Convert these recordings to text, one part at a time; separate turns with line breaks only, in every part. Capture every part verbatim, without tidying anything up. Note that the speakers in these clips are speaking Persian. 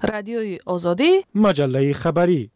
رادیوی آزادی،
مجله خبری.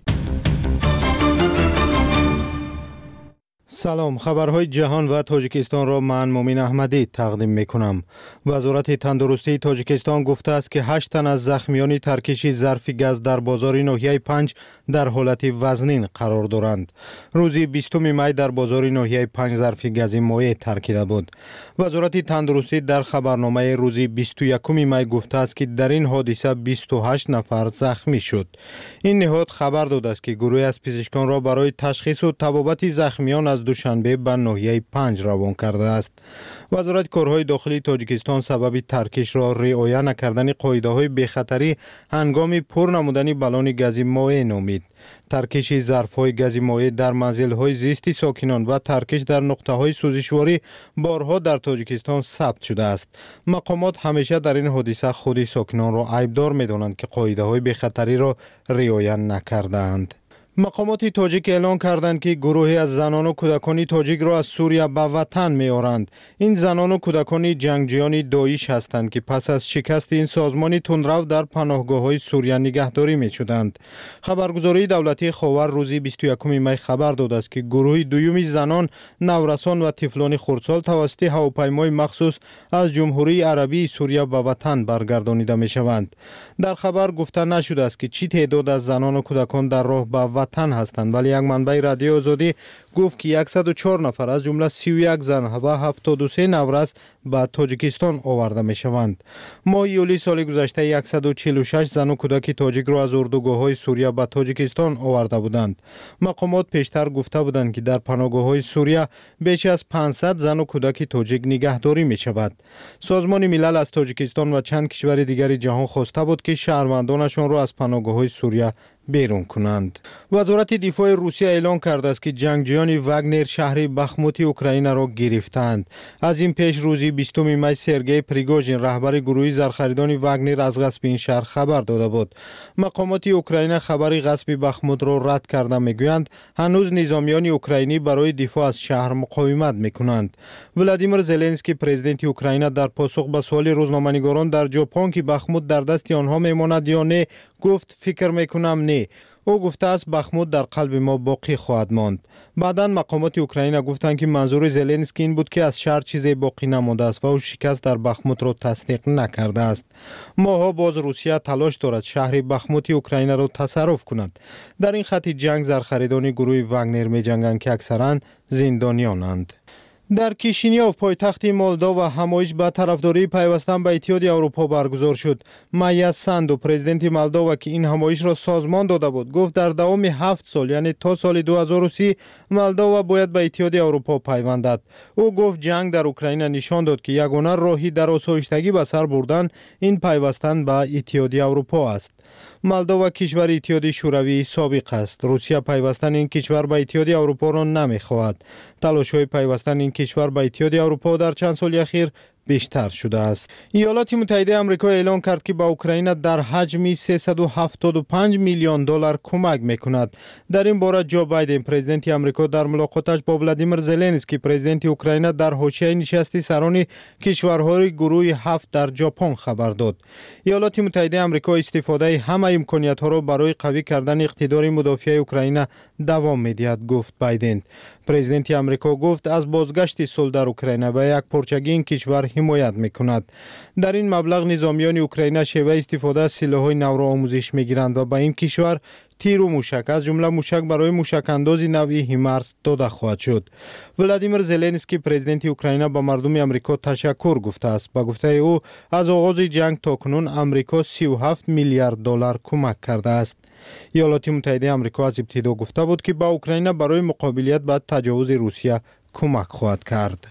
سلام، خبرهای جهان و تاجیکستان را من مومین احمدی تقدیم میکنم. وزارت تندرستی تاجیکستان گفته است که هشت تن از زخمیان ترکش ظرف گاز در بازار ناحیه پنج در حالت وزنین قرار دارند. روز بیستم می در بازار ناحیه پنج ظرف گاز مایع ترکیده بود. وزارت تندرستی در خبرنامه روز بیست و یکم می گفته است که در این حادثه بیست و هشت نفر زخمی شد. این نهاد خبر داده است که گروهی از پزشکان را برای تشخیص و طبابت زخمیان از دوشنبه به ناحیه پنج روان کرده است. وزارت کارهای داخلی تاجیکستان سبب ترکش را رعایت نکردن قاعده‌های بی‌خطری هنگام پر نمودن بالون گاز مایع نامید. ترکش ظرف‌های گاز مایع در منزل‌های زیستی ساکنان و ترکش در نقطه‌های سوزشواری بارها در تاجیکستان ثبت شده است. مقامات همیشه در این حادثه خود ساکنان را عیبدار می‌دانند که قاعده‌های بی‌خطری را رعایت نکرده‌اند. مقامات تاجیک اعلان کردند که گروهی از زنان و کودکان تاجیک را از سوریه به وطن می‌آورند. این زنان و کودکان جنگجویان داعش هستند که پس از شکست این سازمان تندرو در پناهگاه‌های سوریه نگهداری می‌شدند. خبرگزاری دولتی خاور روز بیست و یکم می خبر داده است که گروه دومی زنان، نورسان و طفلان خردسال توسط هواپیمای مخصوص از جمهوری عربی سوریه به وطن برگردانیده می‌شوند. در خبر گفته نشده است که چی تعداد از زنان و کودکان در راه به وطن هستند، ولی یک منبع رادیو آزادی گفت که صد و چهار نفر از جمله سی و یک زن و هفتاد و سه نورس به تاجیکستان آورده می شوند. ماه یولی سال گذشته صد و چهل و شش زن و کودک تاجیک را از اردوگاه‌های سوریه به تاجیکستان آورده بودند. مقامات پیشتر گفته بودند که در پناهگاه‌های سوریه بیش از پانصد زن و کودک تاجیک نگهداری می شود. سازمان ملل از تاجیکستان و چند کشور دیگر جهان خواسته بود که شهروندانشان را از پناهگاه‌های سوریه بیرون کنند. وزارت دفاع روسیه اعلام کرده است که جنگجویان واگنر شهر بخموت اوکراین را گرفتند. از این پیش روز بیستم می سرگئی پریگوژین رهبر گروه زرخریدان واگنر از غصب این شهر خبر داده بود. مقامات اوکراین خبر غصب بخموت را رد کرده میگویند هنوز نظامیان اوکراینی برای دفاع از شهر مقاومت میکنند. ولادیمیر زلنسکی پرزیدنت اوکراین در پاسخ به سوال روزنامه‌نگاران در ژاپن که بخموت در دست آنها میماند یا نه گفت فکر میکنم نه. او گفته است بخموت در قلب ما باقی خواهد ماند. بعداً مقامات اوکراین گفتند که منظور زلنسکی این بود که از شهر چیزی باقی نمانده است و او شکست در بخموت را تصدیق نکرده است. ماها باز روسیه تلاش دارد شهر بخموت اوکراین را تصرف کند. در این خط جنگ زرخریدان گروه واگنر می جنگند که اکثراً زندانیانند. در کیشینیوف پایتخت مولداوا همایش به طرفداری پیوستن به اتحادیه اروپا برگزار شد. مایا ساندو پرزیدنت مولداوا که این همایش را سازمان داده بود گفت در دوام هفت سال یعنی تا سال دو هزار و سی مولداوا باید به اتحادیه اروپا پیوندد. او گفت جنگ در اوکراین نشان داد که یگانه راهی در آسایشتگی به سر بردن این پیوستن به اتحادیه اروپا است. مولداوا کشور اتحادیه شوروی سابق است. روسیه پیوستن این کشور به اتحادیه اروپا را نمیخواهد. تلاش‌های پیوستن این کشور به اتحادیه اروپا در چند سال اخیر بیشتر شده است. ایالات متحده آمریکا اعلام کرد که به اوکراین در حجم سیصد و هفتاد و پنج میلیون دلار کمک میکند. در این باره جو بایدن پرزیدنت آمریکا در ملاقاتش با ولادیمیر زلنسکی پرزیدنت اوکراین در حاشیه نشست سران کشورهای گروه هفت در ژاپن خبر داد. ایالات متحده آمریکا استفاده همه امکانیت‌ها را برای قوی کردن اقتدار مدافع اوکراین دوام می‌دهد گفت بایدن. پرزیدنت آمریکا گفت از بازگشت صلح در اوکراین به یک پارچگی این کشور حمایت میکند. در این مبلغ نظامیان اوکراین شیوه استفاده از سلاح‌های نو را آموزش میگیرند و به این کشور تیر و موشک از جمله موشک برای موشک اندازی نوعی هیمارس داده خواهد شد. ولادیمیر زلنسکی پرزیدنت اوکراین با مردم آمریکا تشکر گفته است. با گفته او از آغاز جنگ تا کنون آمریکا سی و هفت میلیارد دلار کمک کرده است. ایالات متحده آمریکا از ابتدا گفته بود که با اوکراین برای مقابلیت با تجاوز روسیه کمک خواهد کرد.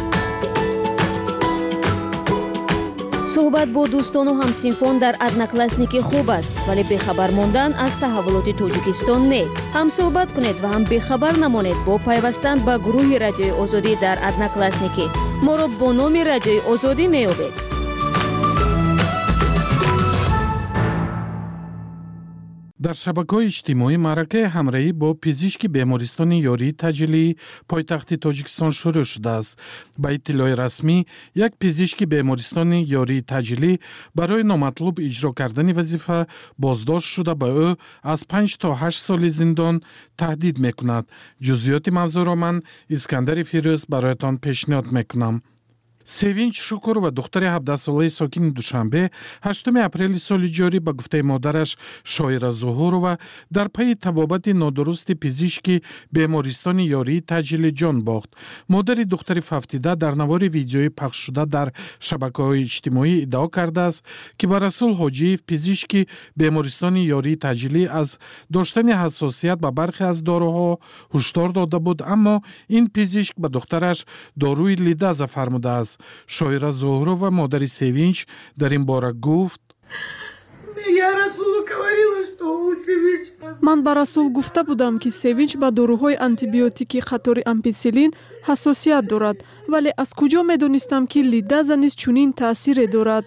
صحبت با دوستان و همسینفون در ادناکلاسنیکی خوب است، ولی بخبر ماندن از تحولات تاجیکستان نه. هم صحبت کنید و هم بخبر نمانید با پیوستن به گروه رادیوی آزادی در ادناکلاسنیکی. ما را با نام رادیوی آزادی می‌یابید.
дар шабакаҳои иҷтимоӣ маъракаи ҳамраҳӣ бо пизишки бемористони ёрии таъҷилии пойтахти тоҷикистон шурӯъ шудааст. Ба иттилои расмӣ, як пизишки бемористони ёрии таъҷилӣ барои номатлуб иҷро кардани вазифа боздошт шуда ба ӯ аз панҷ то ҳашт соли зиндон таҳдид мекунад. ҷузъиёти мавзӯъро ман Искандари Фирӯз бароятон пешниҳод мекунам. Севинч Шукур ва духтари ҳабдаҳ солаи сокини Душанбе ҳаштуми апрели соли ҷорӣ ба гуфтаи модараш Шоира Зуҳурова дар пайи табобати нодурусти пизишки бемористони ёрии таъҷилӣ ҷон бохт. Модари духтари Фавтида дар навори видеои пахшшуда дар шабакаҳои иҷтимоӣ иддао кардааст, ки ба Расул Ҳоҷиев, пизишки бемористони ёрии таъҷилӣ, аз доштани ҳассосият ба бархе аз доруҳо ҳушдор дода буд, аммо ин пизишк ба духтараш доруи лидаза фармудааст. Шоира Зуҳурова, модари Севинч, дар ин бора гуфт:
ман ба Расул гуфта будам, ки Севинч ба доруҳои антибиотикии қатори амписилин ҳассосият дорад, вале аз куҷо медонистам, ки лидаза низ чунин таъсире дорад.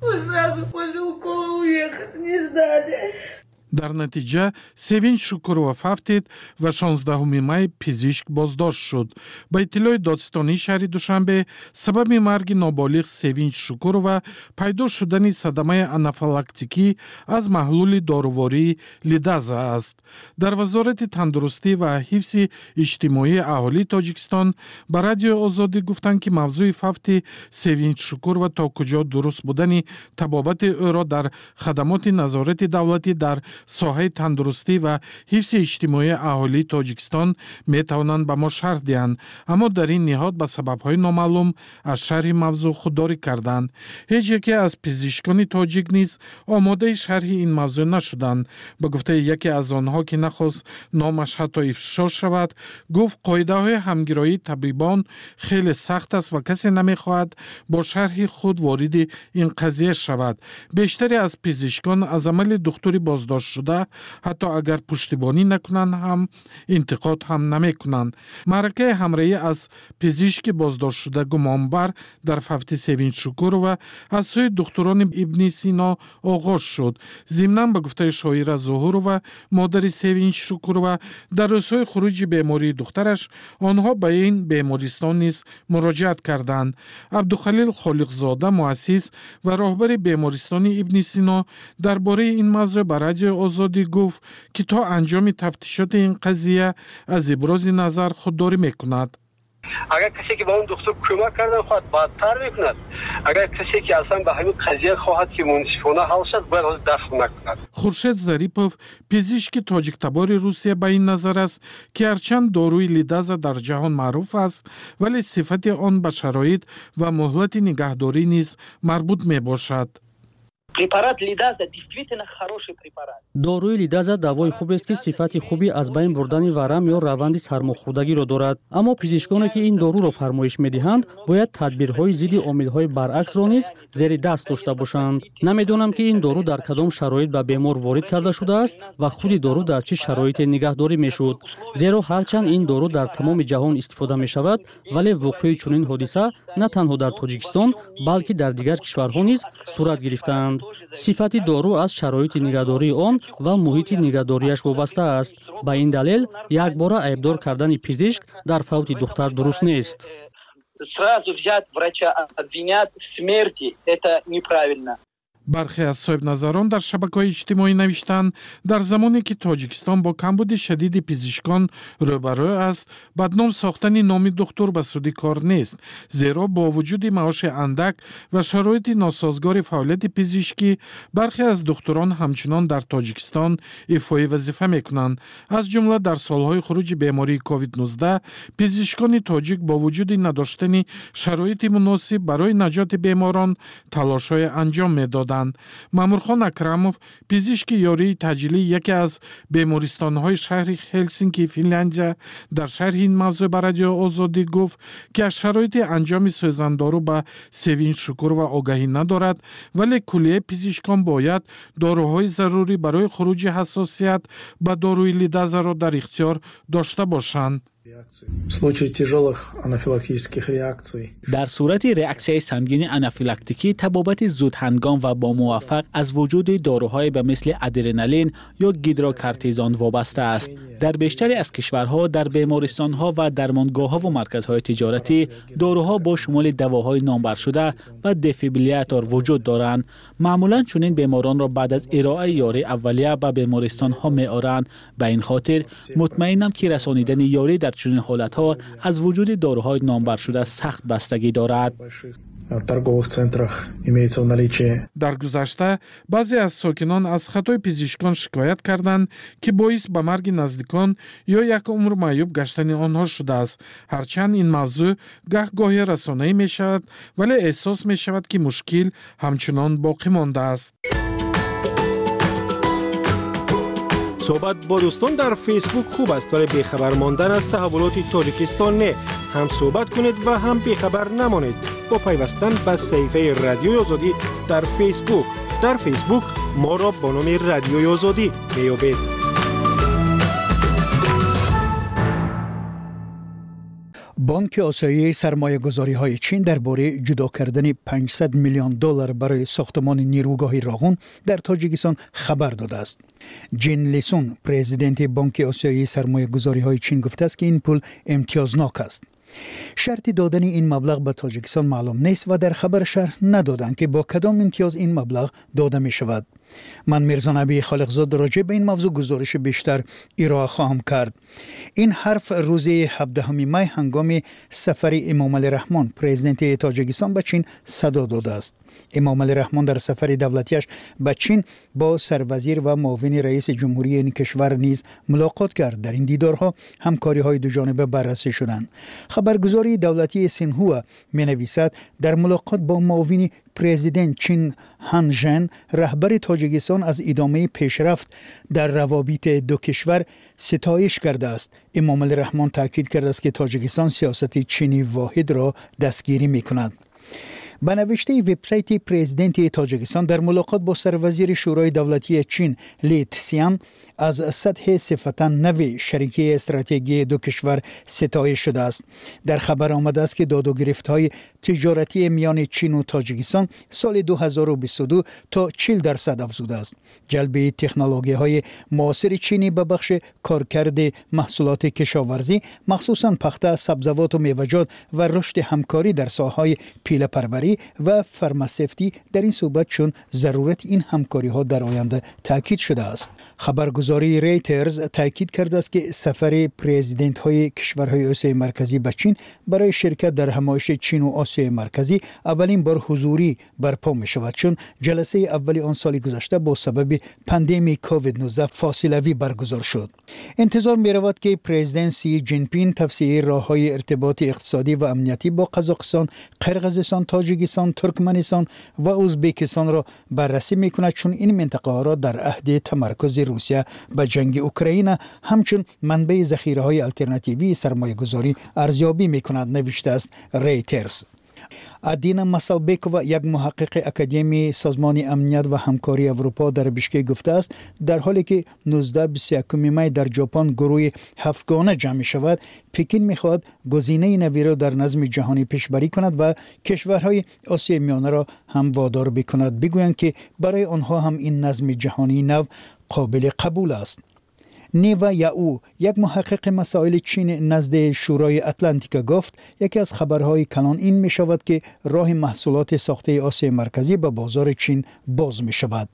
дар натиҷа Севинч Шукурова Фавтид ва шонздаҳуми май пизишк боздошт шуд. Ба иттилои додистонии шаҳри Душанбе, сабаби марги ноболиғ Севинч Шукурова пайдо шудани садамаи анафилактикӣ аз маҳлули дорувории лидаза аст. Дар Вазорати тандурустӣ ва ҳифзи иҷтимоии аҳолии Тоҷикистон ба Радиои Озодӣ гуфтанд, ки мавзӯи Фавти Севинч Шукурова то куҷо дуруст будани табобати ӯро дар хадамоти назорати давлатӣ дар соҳаи тандурустӣ ва ҳифзи иҷтимоии аҳолии Тоҷикистон метавонанд ба мо шарҳ диҳанд, аммо дар ин ниҳод ба сабабҳои номаълум аз шарҳи мавзӯъ худдорӣ карданд. ҳеҷ яке аз пизишкони тоҷик низ омодаи шарҳи ин мавзӯъ нашуданд. Ба гуфтаи яке аз онҳо, ки нахост номаш ҳатто ифшо шавад, гуфт қоидаҳои ҳамгироии табибон хеле сахт аст ва касе намехоҳад бо шарҳи худ вориди ин қазия шавад. бештаре аз пизишкон аз амали духтури боздошт шуда ҳатто агар пуштибонӣ накунанд ҳам интиқод ҳам намекунанд. маъракаи ҳамраҳӣ аз пизишки боздоштшуда гумонбар дар Фавти Севинч Шукурова аз сӯи духтурони Ибни Сино оғоз шуд. зимнан ба гуфтаи Шоира Зуҳурова, модари Севинч Шукурова, дар рӯзҳои хуруҷи бемории духтараш онҳо ба ин бемористон низ муроҷиат карданд. Абдухалил Холиқзода, муассис ва роҳбари бемористони Ибни Сино, дар бораи ин мавзӯъ ба Радиои Озодӣ гуфт, ки то анҷоми тафтишоти ин қазия аз ибрози назар худдорӣ мекунад.
агар касе ки ба он духтур кӯмак кардан хоҳад, бадтар мекунад. агар касе ки аслан ба ҳамин қазия хоҳад ки мунсифона ҳал шад, бояд дахл накунад.
Хуршед Зарипов, пизишки тоҷиктабори Русия, ба ин назар аст, ки ҳарчанд доруи лидаза дар ҷаҳон маъруф аст, вале сифати он ба шароит ва муҳлати нигаҳдорӣ низ марбут мебошад.
Препарат лидаза действительно хороший препарат.
доруи лидаза давои хубест, ки сифати хуби аз байн бурдани варам ё раванди сармохӯрдагиро дорад. Аммо пизишконе, ки ин доруро фармоиш медиҳанд, бояд тадбирҳои зидди омилҳои баръаксро низ зери даст дошта бошанд. намедонам, ки ин дору дар кадом шароит ба бемор ворид карда шудааст ва худи дору дар чӣ шароите нигаҳдорӣ мешуд. зеро ҳарчанд ин дору дар тамоми ҷаҳон истифода мешавад, вале вуқӯи чунин ҳодиса на танҳо дар Тоҷикистон, балки дар дигар кишварҳо низ сурат гирифтаанд. сифати дору аз шароити нигаҳдории он ва муҳити нигаҳдориаш вобаста аст. ба ин далел якбора айбдор кардани пизишк дар фавти духтар дуруст нест.
Сразу взять врача обвинят в смерти, это неправильно.
бархе аз соҳибназарон дар шабакаҳои иҷтимоӣ навиштанд, дар замоне ки Тоҷикистон бо камбуди шадиди пизишкон рӯбарӯ аст, бадном сохтани номи духтур ба суди кор нест, зеро бо вуҷуди маоши андак ва шароити носозгори фаъолияти пизишкӣ, бархе аз духтурон ҳамчунон дар Тоҷикистон ифои вазифа мекунанд. аз ҷумла дар солҳои хуруҷи бемории ковид нуздаҳ, пизишкони тоҷик бо вуҷуди надоштани шароити муносиб барои наҷоти беморон талошҳое анҷом медоданд. Мамурхон Акрамов, пизишки ёрии таъҷилӣ, яке аз бемористонҳои шаҳри Ҳелсинки, Финляндия, дар шарҳи ин мавзӯъ ба Радиои Озодӣ гуфт, ки аз шароити анҷоми сӯзандору ба Севинч Шукурова огаҳӣ надорад, вале куллияи пизишкон бояд доруҳои зарурӣ барои хуруҷи ҳассосият ба доруи лидазаро дар ихтиёр дошта бошанд.
در صورت ریاکسیای سنگین آنافیلاکتیکی، تبابت زودهنگام و با موفق از وجود داروهای به مثل ادرنالین یا گیدروکورتیزون وابسته است. در بیشتری از کشورها در بیمارستانها و درمانگاه‌ها و مرکزهای تجارتی داروها با شمول دواهای نامبر شده و دفیبریلاتور وجود دارند. معمولاً چنین بیماران را بعد از ارائه یاری اولیه به بیمارستانها می‌آورند. به این خاطر مطمئنم که رسانیدن یاری در چنین حالت‌ها از وجود داروهای نامبر شده سخت بستگی دارد.
در گذشته بعضی از ساکنان از خطای پزشکان شکایت کردند که باعث به مرگ نزدیکان یا یک عمر معیوب گشتن آنها شده است. هرچند این موضوع گهگاهی رسانه‌ای می شود، ولی احساس می شود که مشکل همچنان باقی مانده است.
صحبت با دوستان در فیسبوک خوب است، ولی بیخبر ماندن از تحولات تاجیکستان نه. هم صحبت کنید و هم بیخبر نمانید با پیوستن به صفحه رادیوی آزادی در فیسبوک. در فیسبوک ما را با نام رادیوی آزادی میابید.
بانک آسیایی سرمایه‌گذاری‌های چین درباره جدا کردن پانصد میلیون دلار برای ساختمان نیروگاه راغون در تاجیکستان خبر داده است. جین لیسون، پرزیدنت بانک آسیایی سرمایه‌گذاری‌های چین گفته است که این پول امتیازناک است. شرط دادن این مبلغ به تاجیکستان معلوم نیست و در خبر شرح ندادند که با کدام امتیاز این مبلغ داده می شود. من میرزا نبی خالقزاد راجع به این موضوع گزارش بیشتر ارائه خواهم کرد. این حرف روز هفدهم می هنگام سفر امام علی رحمان پرزیدنت تاجیکستان به چین صدا داده است. امام علی رحمان در سفر دولتیش به چین با سروزیر و معاون رئیس جمهوری این کشور نیز ملاقات کرد. در این دیدارها همکاری‌های دو جانبه بررسی شدند. خبرگزاری دولتی سینهوا می‌نویسد در ملاقات با معاون پرزیدنت چین هان ژن رهبر تاجیکستان از ادامه پیشرفت در روابط دو کشور ستایش کرده است. امام علی رحمان تاکید کرده است که تاجیکستان سیاست چینی واحد را دستگیری می‌کند. به نوشته وبسایت پرزیدنت تاجیکستان در ملاقات با سروزیر شورای دولتی چین لی تسیان از سطح صفتا نو شریکی استراتژی دو کشور ستایش شده است. در خبر آمده است که داد و گرفت‌های تجارتی میان چین و تاجیکستان سال دو هزار و بیست و دو تا چهل درصد افزوده است. جلب تکنولوژی‌های معاصر چینی به بخش کارکرد محصولات کشاورزی، مخصوصاً پخته، سبزیجات و میوه‌جات و رشد همکاری در ساحه‌های پیله‌پروری و فارماسیوتی در این صحبت چون ضرورت این همکاری‌ها در آینده تاکید شده است. خبرگزاری ریترز تاکید کرده است که سفر پرزیدنت‌های کشورهای آسیای مرکزی به چین برای شرکت در همایش چین و آسیای مرکزی اولین بار حضوری برپا می شود، چون جلسه اولی آن سال گذشته با سبب پاندمی کووید نوزده فاصله‌ای برگزار شد. انتظار می رود که پرزیدنت سی جین پینگ توسعه راه‌های ارتباط اقتصادی و امنیتی با قزاقستان، قرقیزستان، تاجیکستان، ترکمنستان و ازبکستان را بررسی می کند، چون این منطقه ها را در عهد تمرکز روسیه به جنگ اوکراین همچون منبع ذخیره‌های آلترناتیوی سرمایه‌گذاری ارزیابی می کند، نوشته است ریترز. ادینا مسالبکووا، یک محقق اکادمی سازمان امنیت و همکاری اروپا در بیشکک گفته است در حالی که نوزده بیست و یک می در ژاپن گروه هفتگانه جمع شود، پکین می‌خواهد گزینه نوی را در نظم جهانی پیشبری کند و کشورهای آسیای میانه را هم وادار بکند بگویند که برای آنها هم این نظم جهانی نو قابل قبول است. نیوا یاو، یک محقق مسائل چین نزد شورای اتلانتیک گفت یکی از خبرهای کلان این می شود که راه محصولات ساخته آسیای مرکزی به بازار چین باز می شود.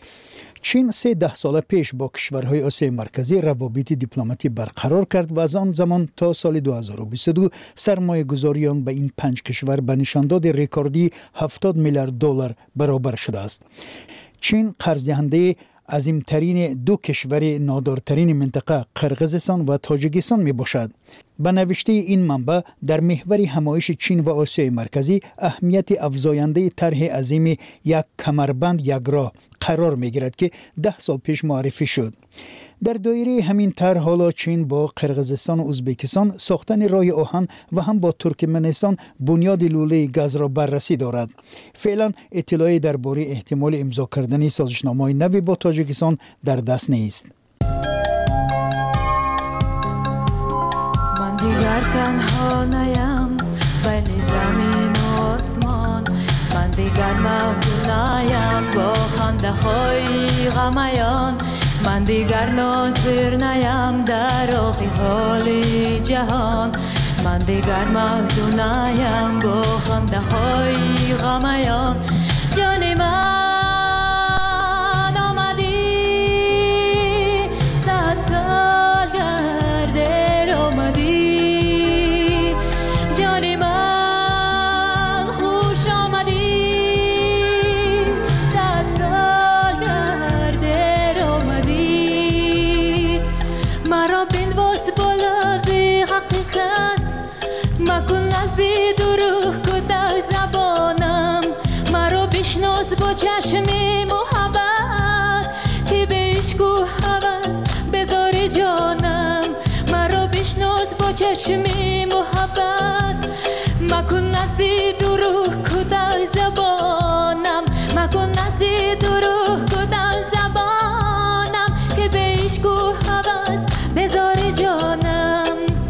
چین سه ده سال پیش با کشورهای آسیای مرکزی روابط دیپلماتی برقرار کرد و از آن زمان تا سال دو هزار و بیست و دو سرمایه گذاریان به این پنج کشور به نشانداد رکوردی هفتاد میلیارد دلار برابر شده است. چین قرض‌دهنده عظیمترین دو کشور نادارترین منطقه قرقیزستان و تاجیکستان می باشد. به نوشته این منبع در محور همایش چین و آسیای مرکزی اهمیت افزاینده طرح عظیم یک کمربند یک راه قرار می گیرد که ده سال پیش معرفی شد. در دایره همین طرح حالا چین با قرقیزستان و ازبکستان ساختن راه آهن و هم با ترکمنستان بنیاد لوله گاز را بررسی دارد. فعلا اطلاعی درباره احتمال امضا کردن سازشنامه‌های نوی با تاجیکستان در دست نیست.
دیگر تنها نیم بین زمین و آسمان، من دیگر محزون نیم با خنده های غمیان، من دیگر ناظر نیم در آخی حال جهان، من دیگر محزون نیم با خنده های غمیان. جان من آمدی صد سال گردر آمدی، جان من خوش آمدی صد سال گردر آمدی، مرا بنواز با لفظ حقیقت مکن نزدی دروغ کده زبانم، مرا بشناس با چشم محبت که به عشق و هوس بذار جانم، مرا بشناس با چشم محبت مکن نزدی دروغ کده زبانم، مکن نزدی دروغ کده زبانم که به عشق و هوس بذار جانم.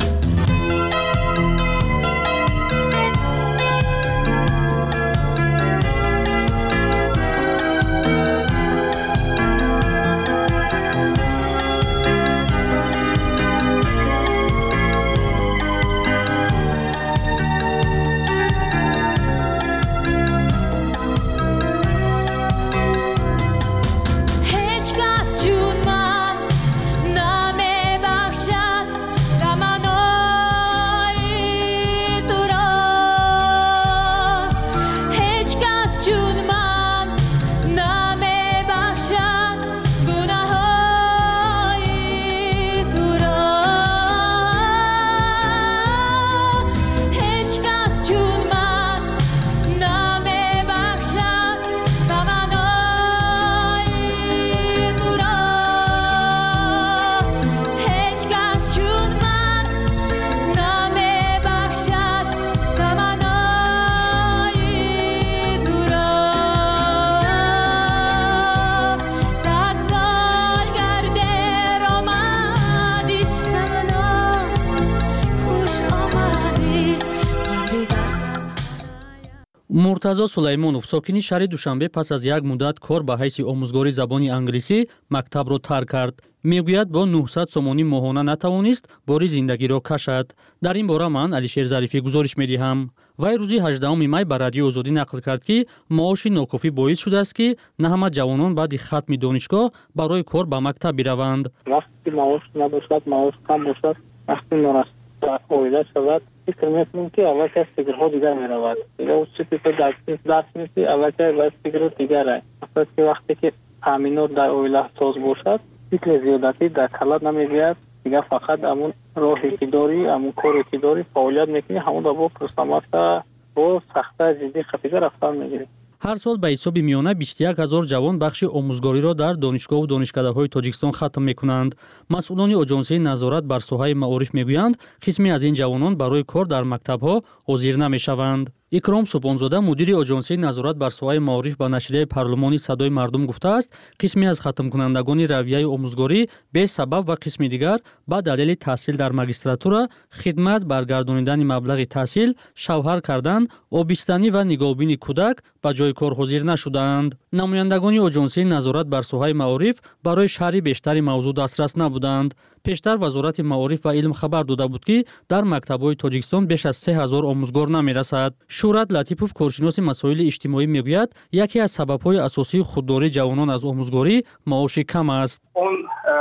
муртазо сулаймонов сокини шаҳри душанбе пас аз як муддат кор ба ҳайси омӯзгори забони англисӣ мактабро тарк кард. мегӯяд бо нӯҳсад сомонӣ моҳона натавонист бори зиндагиро кашад. дар ин бора ман алишер зарифӣ гузориш медиҳам. вай рӯзи ҳаждаҳуми май ба радиои озодӣ нақл кард ки маоши нокофӣ боис шудааст ки на ҳама ҷавонон баъди хатми донишгоҳ барои кор ба мактаб бираванд.
вақти маош набошад, маош кам бошад, вақти нораст оида шавад, фикр мекунем ки аввалкай фикрҳо дигар меравад. дигар уз чизи ки дарс меси аввалкай ба фикрҳо дигаре. масалан ки вақте ки таъминот дар оила соз бошад, фикри зиёдатӣ дар калад намегӯяд. дигар фақат амун роҳе ки дорӣ, амун коре ки дорӣ, фаъолият мекунӣ, ҳамонро бо пурсамафта бо сахта ҷиддӣ хафида рафтар мегирӣ.
ҳар сол ба ҳисоби миёна бисту як ҳазор ҷавон бахши омӯзгориро дар донишгоҳу донишкадаҳои Тоҷикистон хатм мекунанд. масъулони оҷонсияи назорат бар соҳаи маориф мегӯянд, қисме аз ин ҷавонон барои кор дар мактабҳо ҳозир намешаванд. икром субҳонзода мудири оҷонсияи назорат бар соҳаи маориф ба нашрияи парлумони садои мардум гуфтааст, қисме аз хатмкунандагони равияи омӯзгорӣ бесабаб ва қисми дигар ба далели таҳсил дар магистратура, хидмат, баргардонидани маблағи таҳсил, шавҳар кардан, обистанӣ ва нигоҳубини кӯдак ба ҷои кор ҳозир нашудаанд. намояндагони оҷонсияи назорат бар соҳаи маориф барои шарҳи бештари мавзӯъ дастрас набуданд. пештар вазорати маориф ва илм хабар дода буд ки дар мактабҳои Тоҷикистон беш аз се ҳазор омӯзгор намерасад. Шӯрат Латипов, коршиноси масоили иҷтимоӣ, мегӯяд, яке аз сабабҳои асосии худдории ҷавонон аз омӯзгорӣ маоши кам аст.
он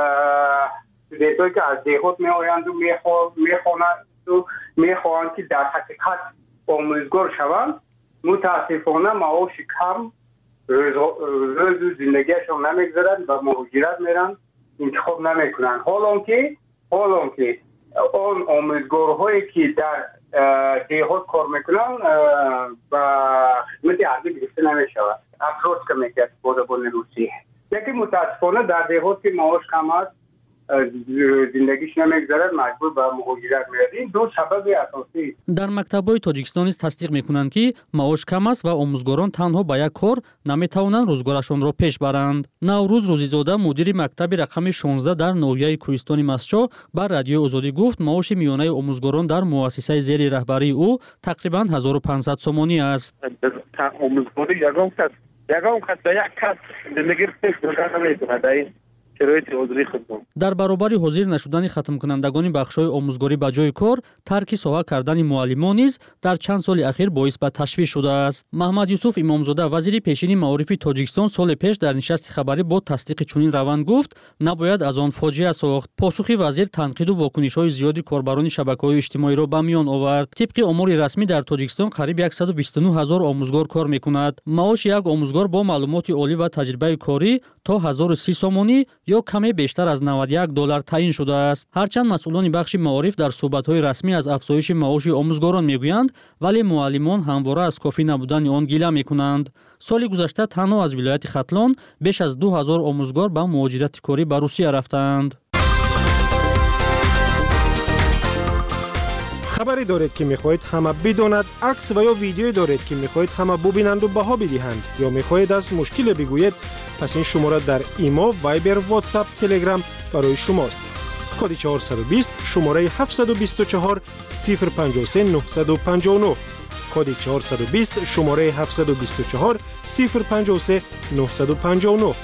студентҳое ки аз деҳот меоянду мехонанду мехоҳанд ки дар ҳақиқат омӯзгор шаванд, мутаассифона маоши кам рӯзу зиндагиашон намегзаранд ва муҳоҷират меранд, интихоб намекунанд. ҳолон ки ҳолон ки он омӯзгорҳое ки дар деҳот кор мекунанд ба хидмати ҳарбӣ гирифта намешавад. афродка мекунад бо забони русӣ. яке мутаассифона дар деҳот ки маош кам аст, زندگیش نمیگذرد مجبور به مهاجرت میاد. این دو سبب اساسی.
дар мактабҳои тоҷикистон низ тасдиқ мекунанд ки маош кам аст ва омӯзгорон танҳо ба як кор наметавонанд рӯзгорашонро пеш баранд. Наврӯз Рӯзизода мудири мактаби рақами шонздаҳ дар ноҳияи кӯҳистони Масчо ба радиои Озодӣ гуфт маоши миёнаи омӯзгорон дар муассисаи зери раҳбарии ӯ тақрибан ҳазору пансад сомонӣ аст.
омӯзгорӣ ягон кас ягон кас ба як кас зиндагӣ пеш бурда наметавонад. дар баробари ҳозир нашудани хатмкунандагони бахшҳои омӯзгорӣ ба ҷои кор тарки соҳа кардани муаллимон низ дар чанд соли ахир боис ба ташвиш шудааст. Маҳмад Юсуф Имомзода вазири пешини маорифи Тоҷикистон соли пеш дар нишасти хабарӣ бо тасдиқи чунин раванд гуфт набояд аз он фоҷиа сохт. Посухи вазир танқиду вокунишҳои зиёди корбарони шабакаҳои иҷтимоиро ба миён овард. Тибқи омори расмӣ дар Тоҷикистон қариб сад و بیست و نه ҳазор омӯзгор кор мекунад. Маоши як омӯзгор бо маълумоти олӣ ва таҷрибаи корӣ то ҳазору си сомонӣ ё каме бештар аз навад و یک доллар таъин шудааст. ҳарчанд масъулони бахши маориф дар суҳбатҳои расмӣ аз афзоиши маоши омӯзгорон мегӯянд, вале муаллимон ҳамвора аз кофӣ набудани он гила мекунанд. соли гузашта танҳо аз вилояти Хатлон беш аз ду ҳазор омӯзгор ба муҳоҷирати корӣ ба Русия рафтаанд.
خبری دارید که میخواهید همه بداند، عکس و یا ویدیویی دارید که میخواهید همه ببینند و بها بدهند یا میخواهید از مشکل بگویید، پس این شماره در ایمو، وایبر، واتساپ، تلگرام برای شماست. کد چهارصد و بیست شماره هفتصد و بیست و چهار صفر پنجاه و سه نهصد و پنجاه و نه. کد چهارصد و بیست شماره هفتصد و بیست و چهار صفر پنجاه و سه نهصد و پنجاه و نه.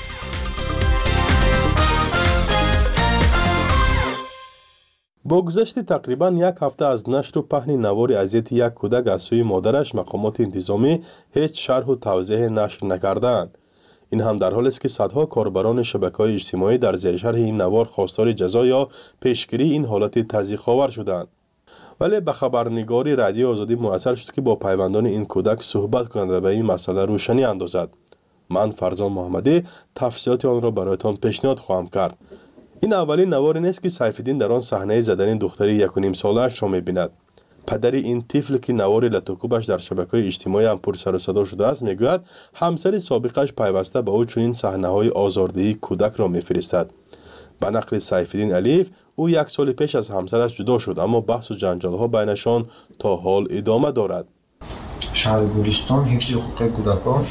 با گذشت تقریبا یک هفته از نشر و پهن نوار اذیت یک کودک از سوی مادرش، مقامات انتظامی هیچ شرح و توضیح نشر نکردند. این هم در حالی است که صدها کاربران شبکه‌های اجتماعی در زیر شرح این نوار خواستار جزا یا پیشگیری این حالت تضییق‌آور شدند. ولی به خبرنگاری رادیو آزادی میسر شد که با پیوندان این کودک صحبت کنند و به این مسئله روشنی اندازد. من فرزان محمدی تفصیلات آن را برایتان پیشنهاد خواهم کرد. این اولین نواری نیست که سیفالدین در آن صحنه زدن دختری یک و نیم ساله‌اش را می‌بیند. پدر این طفل که نوار لطوکوبش در شبکه‌های اجتماعی هم پر سر و صدا شده است میگوید همسر سابقش پیوسته به او چنین صحنه‌های آزاردهی کودک را می‌فرستد. به نقل سیفالدین علیف، او یک سال پیش از همسرش جدا شد اما بحث و جنجال‌ها بینشان تا حال ادامه دارد.
شهر گلستان حفظ حقوق کودکان،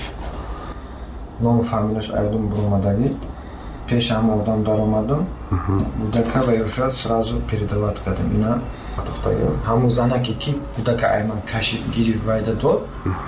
نام فامیلش ایدون برامدگی، پیش هم آدم در آمدم، کودک و یوشاد سرازو передавать کردم. اینا همون زنکی که کودک ایمان کشید گیری وایده داد،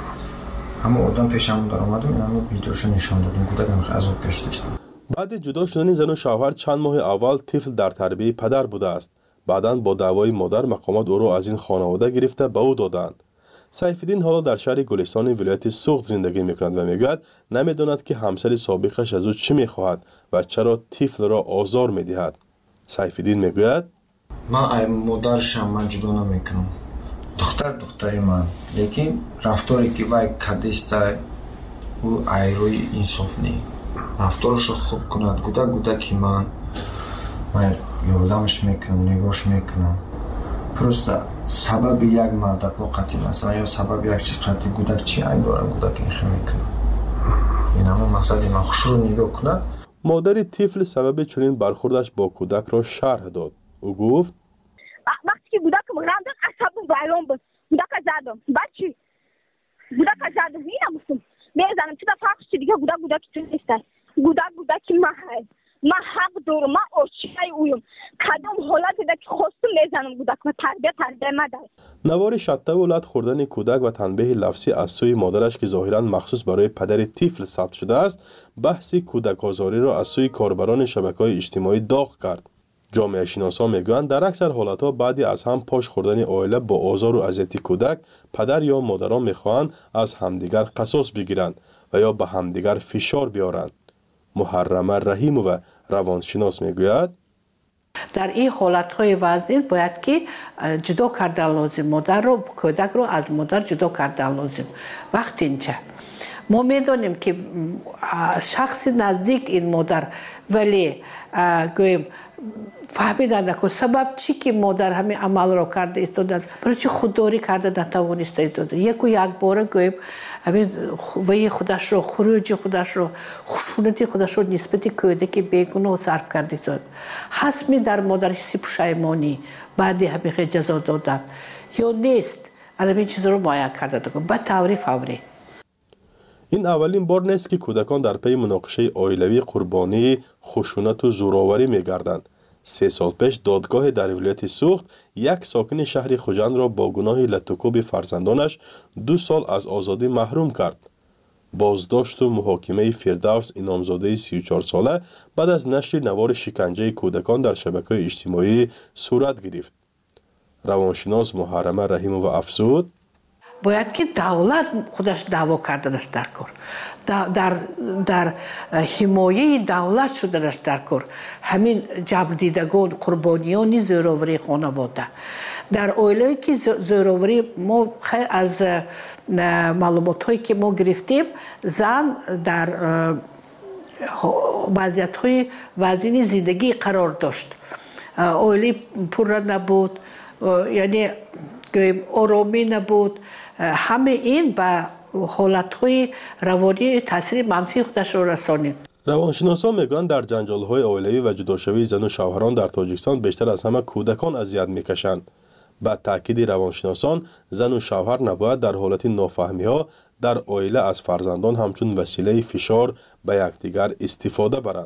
همون آدم پیش هم در آمدم، اینا ویدیوشو نشان دادم. کودک هم عذاب کشیده.
بعد جدا شدن زن و شوهر چند ماه اول طفل در تربیه پدر بوده است. بعداً با دعوای مادر مقامات او را از این خانواده گرفته به او دادند. سیفالدین حالا در شهر گلستان ولایت سوخت زندگی میکند و میگوید نمیداند که همسر سابقش از او چی میخواهد و چرا طفل را آزار میدهد. سیفالدین میگوید
من ای مادرشم من جدا نمیکنم. دختر دختری من، لیکن رفتاری که وای کدیسته او ایروی انصاف نی. رفتارش خوب کند. کودک کودکی من من یادمش میکنم، نگاش میکنم. پروسته سبب یک مرد قطعی مثلا یا سبب یک چیز قطعی کودک چی ای داره کودک این خیلی میکنه. این همون مقصدی من خوش رو نگاه کند.
مادر طفل سبب چنین برخوردش با کودک را شرح داد. او گفت
وقتی که کودکم راندن عصبم بیان بود. کودک زدم. بعد چی؟ کودک زدم اینم مسلم. میزنم چه فرقش دیگه کودک کودک چی نیست. کودک کودکی من هست. من حق دارم. من آشیای اویم. کدام حالت ده که خواستم میزنم کودک و تربیت تربیت مدار.
نوار شتاب ولادت خوردن کودک و تنبیه لفظی از سوی مادرش که ظاهراً مخصوص برای پدر طفل ثبت شده است، بحث کودک آزاری را از سوی کاربران شبکه‌های اجتماعی داغ کرد. جامعه شناسان میگویند در اکثر حالتها بعدی از هم پاش خوردن عائله با آزار و اذیت کودک، پدر یا مادران میخواهند از همدیگر قصاص بگیرند و یا به همدیگر فشار بیارند. محرمه رحیم و روانشناس میگوید
در این حالتهای وزنی باید که جدا کردن لازم. مادر رو کودک رو از مادر جدا کردن لازم. وقتی اینجا ما میدونیم که شخص نزدیک این مادر ولی گویم فهمیدن نکن سبب چی که مادر همین عمل رو کرده ایستاده است برای چی خودداری کرده نتوانسته ایستاده یک و یک باره گویم همین وی خودش رو خروج خودش رو خشونتی خودش رو نسبت کودک که بیگناه صرف کرده ایستاد حسمی در مادرش سی پشیمانی بعد همین جزا دادن یا نیست همین چیز رو معین کرده دکن به طوری فوری.
این اولین بار نیست که کودکان در پی مناقشه عائلوی قربانی خشونت و زورآوری می‌گردند. سه سال پیش دادگاه در ولایت سوخت یک ساکن شهر خوجند را با گناه لطوکوب فرزندانش دو سال از آزادی محروم کرد. بازداشت و محاکمه فردوس انعامزاده سی و چهار ساله بعد از نشر نوار شکنجه کودکان در شبکه‌های اجتماعی صورت گرفت. روانشناس محرمه رحیمووا افزود
باید که دولت خودش دعوا کردنش در کار در در حمایه دولت شدنش در کار همین جبر دیدگان قربانیان زورآوری خانواده در عائله‌ای که زورآوری ما خیلی از معلومات هایی که ما گرفتیم زن در وضعیت های وزین زندگی قرار داشت عائله پر نبود یعنی آرامی نبود همه این به حالتهای روانی تاثیر منفی خودش را رسانید.
روانشناسان میگویند در جنجال‌های عائلوی و جداشوی زن و شوهران در تاجیکستان بیشتر از همه کودکان اذیت میکشند. با تاکید روانشناسان زن و شوهر نباید در حالت نافهمی‌ها در عائله از فرزندان همچون وسیله فشار به یکدیگر استفاده برند.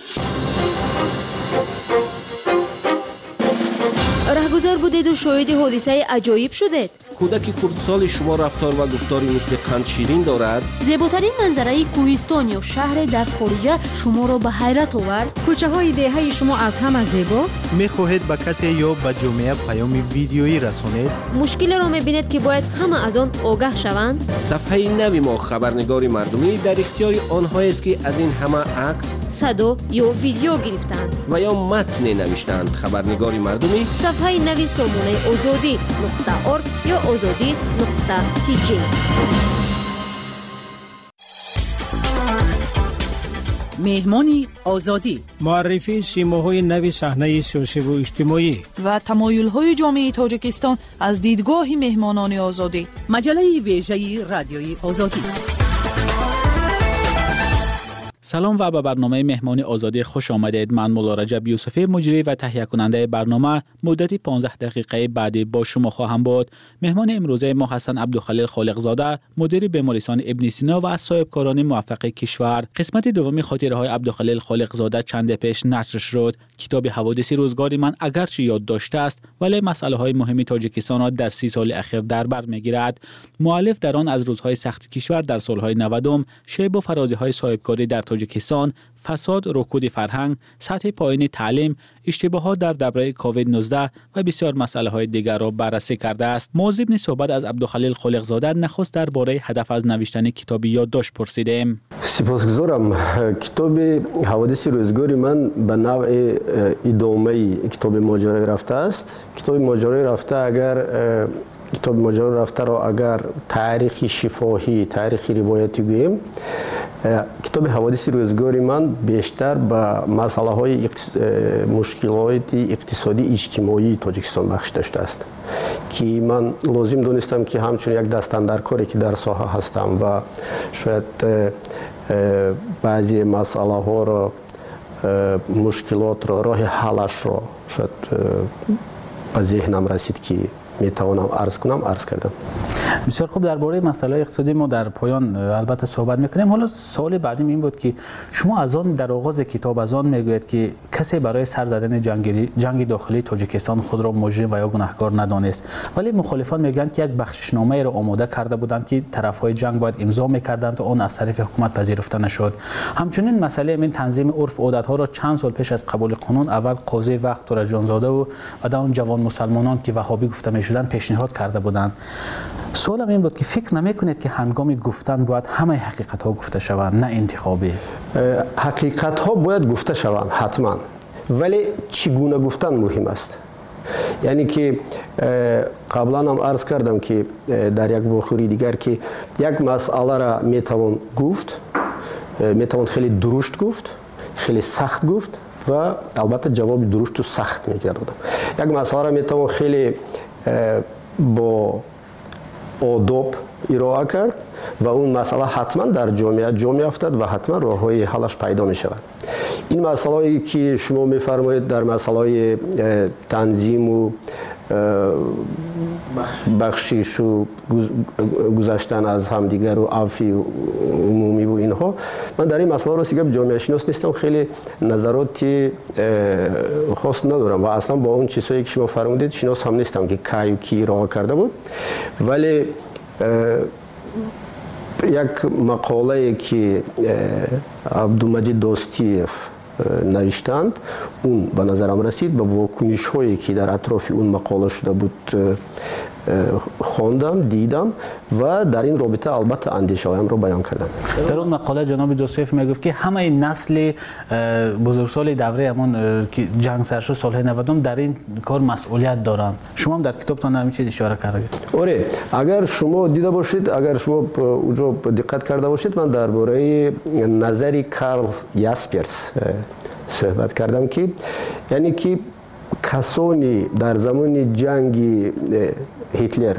رهگذر بودید و شاهد حادثه عجایب شدید.
کودک خردسال شما رفتار و گفتاری مثل قند شیرین دارد.
زیباترین منظره کوهستان یا شهر در خارج شما را به حیرت آورد. کوچه های دهه شما از همه زیباست.
میخواهید به کسی یا به جامعه پیام ویدیویی رسانید؟
مشکل را میبینید که باید همه از آن آگاه شوند.
صفحه نوی ما خبرنگار مردمی در اختیار آنهایی است که از این همه عکس،
صدا یا ویدیو گرفتند
و یا متن نوشتند. خبرنگار مردمی
صفحه نوی سامانه آزادی نقطه ارگ یا آزادی نقطه تی جی.
مهمانی آزادی،
معرفی سیماهای نوی صحنه سیاسی و اجتماعی
و تمایل‌های جامعه تاجیکستان از دیدگاه مهمانان آزادی. مجله ویژه رادیوی آزادی.
سلام و به برنامه مهمانی آزادی خوش آمدید. من مولا رجب یوسفی مجری و تهیه کننده برنامه مدتی پانزده دقیقه بعدی با شما خواهم بود. مهمان امروزه ما حسن عبدالخلیل خالقزاده، مدیر بیمارستان ابن سینا و از صاحبکاران موفق کشور. قسمت دومی خاطره های عبدالخلیل خالقزاده چند پیش نشر شد. کتاب حوادث روزگار من اگرچه یاد داشته است ولی مسئله های مهم تاجیکستان را در سی سال اخیر در بر میگیرد. مؤلف در آن از روزهای سخت کشور در سالهای نود، شیب و فرازی های صاحبکاری در تاجیکستان، فساد، رکود فرهنگ، سطح پایین تعلیم، اشتباهات در دوره کووید نوزده و بسیار مسائل های دیگر را بررسی کرده است. موضوع صحبت از عبدالخلیل خالقزاده نخست درباره هدف از نوشتن کتاب یادداشت پرسیدیم.
سپاسگزارم. کتاب حوادث روزگار من به نوع ادامه کتاب ماجرای رفته است. کتاب ماجرای رفته اگر کتاب ماجرای رفته را اگر تاریخ شفاهی، تاریخ روایتی گوییم، کتاب حوادث روزگار من بیشتر به مسئله های مشکلات اقتصادی اجتماعی تاجیکستان بخشیده شده است که من لازم دانستم که همچون یک دستاندرکاری که در ساحه هستم و شاید بعضی مسئله ها را، مشکلات را، راه حلش را شاید به ذهنم رسید که میتوانم عرض کنم عرض کردم.
بسیار خوب. درباره مسئله اقتصادی ما در پایان البته صحبت میکنیم. حالا سوال بعدیم این بود که شما از آن در آغاز کتاب از آن میگوید که کسی برای سر زدن جنگ جنگ داخلی تاجیکستان خود را مجرم و یا گناهکار ندانست، ولی مخالفان میگن که یک بخششنامه را آماده کرده بودند که طرفهای جنگ باید امضا میکردند و آن از طرف حکومت پذیرفته نشد. همچنین مسئله این تنظیم عرف و عادت ها را چند سال پیش از قبول قانون اول قاضی وقت تورجانزاده و بعد اون جوان مسلمانان که وهابی گفته میشدند پیشنهاد کرده بودند. سوالم این بود که فکر نمیکنید که هنگام گفتن باید همه حقیقت ها گفته شوند، نه انتخابی؟
حقیقت ها باید گفته شوند حتما، ولی چگونه گفتن مهم است. یعنی که قبلا هم عرض کردم که در یک واقعه دیگر که یک مسئله را میتوان گفت، میتوان خیلی درشت گفت، خیلی سخت گفت و البته جواب درشت و سخت میگیرد. یک مسئله را میتوان خیلی با آداب ارائه کرد و اون مسئله حتما در جامعه جا میافتد و حتما راههای حلش پیدا می شود. این مسئله که شما میفرمایید در مسئله تنظیم و بخشش و گذشتن از همدیگر و عفی و عمومی و اینها، من در این مسئله راستی که جامعه شناس نیستم، خیلی نظراتی خاص ندارم و اصلا با اون چیزایی که شما فرمودید شناس هم نیستم که کی و کی ارائه کرده بود. ولی یک مقاله که عبدالمجید دوستیف نوشتند اون به نظرم رسید، به واکنش هایی که در اطراف اون مقاله شده بود خواندم، دیدم و در این رابطه البته اندیشه هایم رو بیان کردم.
در اون مقاله جناب دوستیف میگفت که همه نسل بزرگسال دوره همون که جنگ سر شد سال نود در این کار مسئولیت دارن. شما هم در کتابتان همین چیز اشاره کردید.
آره، اگر شما دیده باشید، اگر شما اونجا دقت کرده باشید، من درباره نظری کارل یاسپرس صحبت کردم که یعنی که کسانی در زمان جنگ هیتلر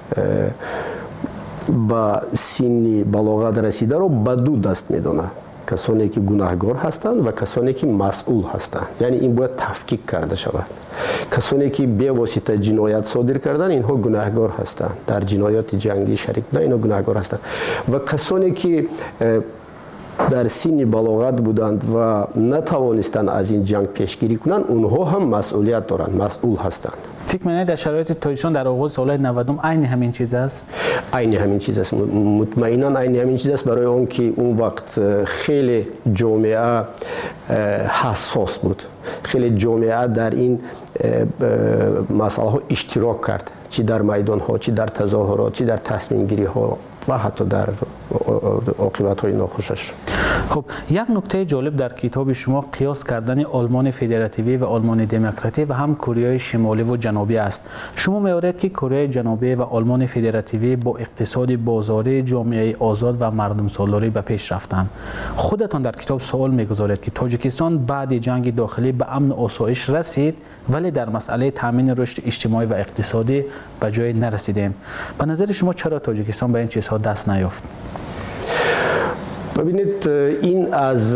با سن بلاغت رسیده رو به دو دست میدونه، کسانی که گناهکار هستند و کسانی که مسئول هستند. یعنی این باید تفکیک کرده شود. کسانی که به واسطه جنایت صادر کردن اینها گناهکار هستند، در جنایات جنگی شریک بودن اینها گناهکار هستند و کسانی که در سن بلاغت بودند و نتوانستند از این جنگ پیشگیری کنند اونها هم مسئولیت دارند، مسئول هستند.
فکر می‌کنید در شرایط تاجیکستان در آغاز سال نود عین همین چیز است؟
عین همین چیز است، مطمئنا عین همین چیز است، برای اون که اون وقت خیلی جامعه حساس بود، خیلی جامعه در این مسئله ها اشتراک کرد، چی در میدان ها، چی در تظاهرات، چی در تصمیم گیری ها و حتی در عاقبت های ناخوشش.
خب یک نکته جالب در کتاب شما قیاس کردن آلمان فدراتیوی و آلمان دموکراتی و هم کره شمالی و جنوبی است. شما می‌آورید که کره جنوبی و آلمان فدراتیوی با اقتصاد بازاری، جامعه آزاد و مردم سالاری به پیش رفتند. خودتان در کتاب سوال می‌گذارید که تاجیکستان بعد جنگ داخلی به امن و آسایش رسید ولی در مسئله تامین رشد اجتماعی و اقتصادی به جای نرسیدیم. به نظر شما چرا تاجیکستان به این چیزها دست نیافت؟
ببینید، این از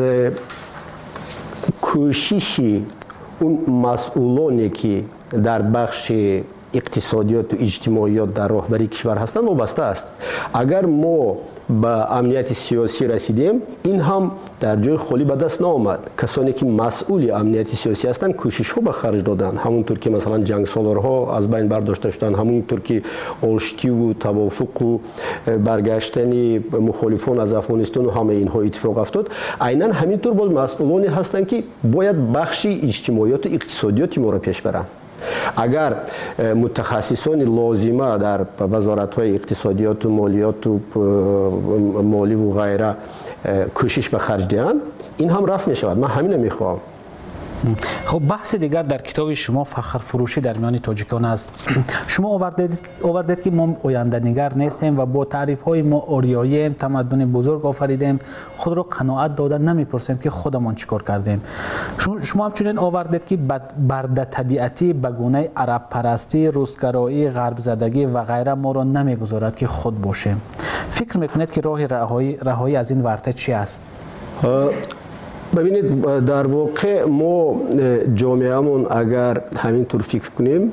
کوشش اون مسئولانی که در بخش اقتصادیات و اجتماعیات در راهبری کشور هستند وابسته است. اگر ما به امنیت سیاسی رسیدیم این هم در جای خالی به دست نآمد. کسانی که مسئول امنیت سیاسی هستند کوشش ها به خرج دادن، همونطور که مثلا جنگ سالارها از بین برداشته شدن، همونطور که آشتی و توافق و برگشتن مخالفان از افغانستان و همه اینها اتفاق افتاد. عیناً همینطور باز مسئولانی هستند که باید بخش اجتماعیات و اقتصادیات ما را پیش برند. اگر متخصصان لازمه در وزارت‌های اقتصادیات و مالیات و مالی و غیره کوشش به خرج دهند این هم رفع می شود. من همین رو میخواهم.
خب بحث دیگر در کتاب شما فخر فروشی در میان تاجیکان است. شما آوردید آوردید که ما آینده نگر نیستیم و با تعریف های ما آریایی تمدن بزرگ آفریدیم، خود را قناعت داده نمیپرسیم که خودمان چیکار کردیم. شما همچنین آوردید که برده طبیعتی به گونه عرب پرستی، روسگرایی، غرب زدگی و غیره ما را نمیگذارد که خود باشیم. فکر میکنید که راه رهایی رهایی از این ورطه چی است؟
ببینید، در واقع ما جامعهمون اگر همینطور فکر کنیم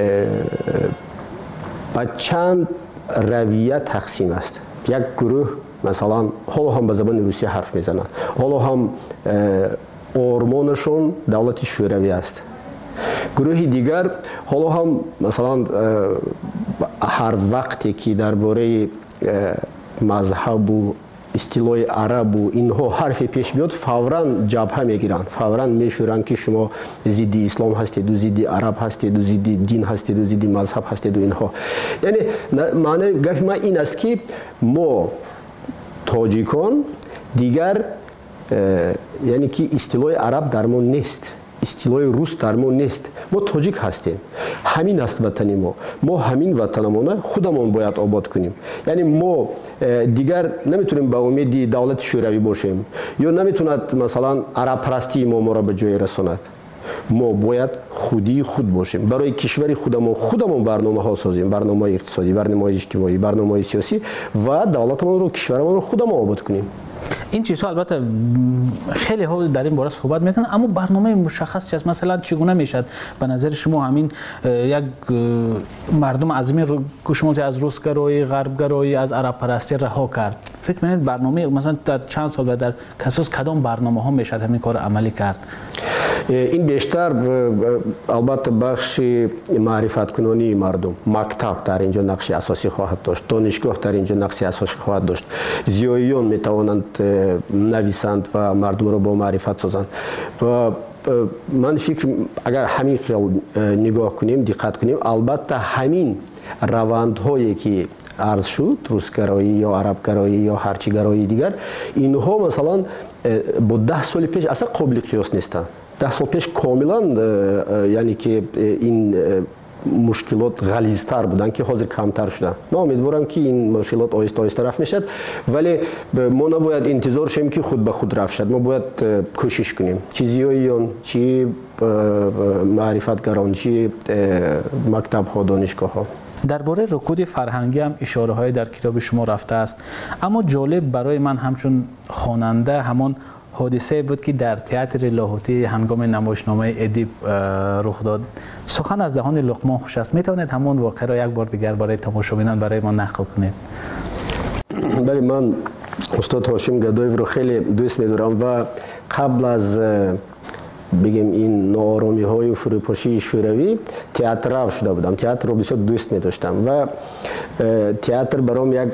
با چند رویه تقسیم است. یک گروه مثلا حالا هم به زبان روسیه حرف میزنن، حالا هم آرمانشون دولت شوروی است. گروه دیگر حالا هم مثلا هر وقتی که درباره مذهب و اصطلاح عرب و اینها حرفی پیش بیاد فوراً جبهه میگیرن، فوراً میشورن که شما ضد اسلام هستید و ضد عرب هستید و ضد دین هستید و ضد مذهب هستید و اینها. یعنی معنی گفت ما این است که ما تاجیکان دیگر یعنی که اصطلاح عرب در ما نیست، استیلای روس در ما نیست. ما تاجیک هستیم. همین است وطن ما. ما همین وطنمون خودمون باید آباد کنیم. یعنی ما دیگر نمیتونیم به امید دولت شوروی باشیم یا نمیتوند مثلا عرب پرستی ما ما را به جای رساند. ما باید خودی خود باشیم. برای کشور خودمون خودمون برنامه ها سازیم، برنامه اقتصادی، برنامه اجتماعی، برنامه سیاسی و دولتمون رو کشورمون رو خودمون آباد کنیم.
این چیزها البته خیلی ها در این باره صحبت میکنن، اما برنامه مشخص چیست؟ مثلا چگونه میشد به نظر شما همین یک مردم عظیمی رو که شما از روسگرایی، غربگرایی، از عرب پرستی رها کرد؟ فکر می‌کنید برنامه مثلا در چند سال و در کساس کدام برنامه ها میشد همین کار عملی کرد؟
این بیشتر البته بخش معرفت کنانی مردم، مکتب در اینجا نقش اساسی خواهد داشت، دانشگاه در اینجا نقش اساسی خواهد داشت. زیاییان میتوانند نویسند و مردم را با معرفت سازند و من فکر اگر همین خیال نگاه کنیم، دقت کنیم، البته همین روندهایی که عرض شد، روسگرایی یا عربگرایی یا هرچی گرایی دیگر، اینها مثلا با ده سال پیش اصلا قابل قیاس نیستند. ده سال پیش کاملا یعنی که این مشکلات غلیظتر بودن که حاضر کمتر شدن. من امیدوارم که این مشکلات آهسته آهسته رفع میشد، ولی ما نباید انتظار شیم که خود به خود رفع شد. ما باید کوشش کنیم. چیزیاییان، چی معرفتگران، چی مکتب ها، دانشگاه ها.
درباره رکود فرهنگی هم اشاره های در کتاب شما رفته است، اما جالب برای من همچون خواننده همان حادثه بود که در تئاتر لاهوتی هنگام نمایشنامه ادیب رخ داد. سخن از دهان لقمان خوش است. میتوانید همون واقعه را یک بار دیگر برای تماشابینان برای ما نقل کنید؟
بله، من استاد هاشم گدایف رو خیلی دوست می‌دارم و قبل از بگیم این ناآرامی های و فروپاشی شوروی تئاتر رفت شده بودم. تئاتر رو بسیار دوست می داشتم و تئاتر برام یک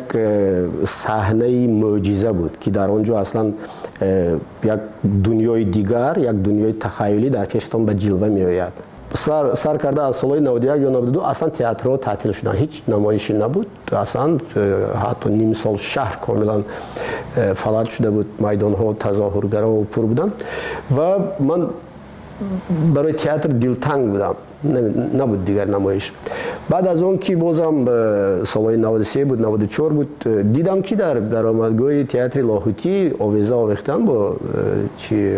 صحنه معجزه بود که در آنجا اصلا یک دنیای دیگر، یک دنیای تخیلی در کشتم به جلوه می آید. سر, سر کرده از سال نود و یک یا نود و دو اصلا تئاترها تعطیل شدن، هیچ نمایشی نبود. اصلا حتی نیم سال شهر کاملا فلج شده بود، میدان ها تظاهرگرا و پر بودن و من برای تئاتر دلتنگ بودم، نبود دیگر نمایش. بعد از اون که بازم سال نود و سه بود، نود و چهار بود، دیدم که در درآمدگاه تئاتر لاهوتی آویزه آویختن با چی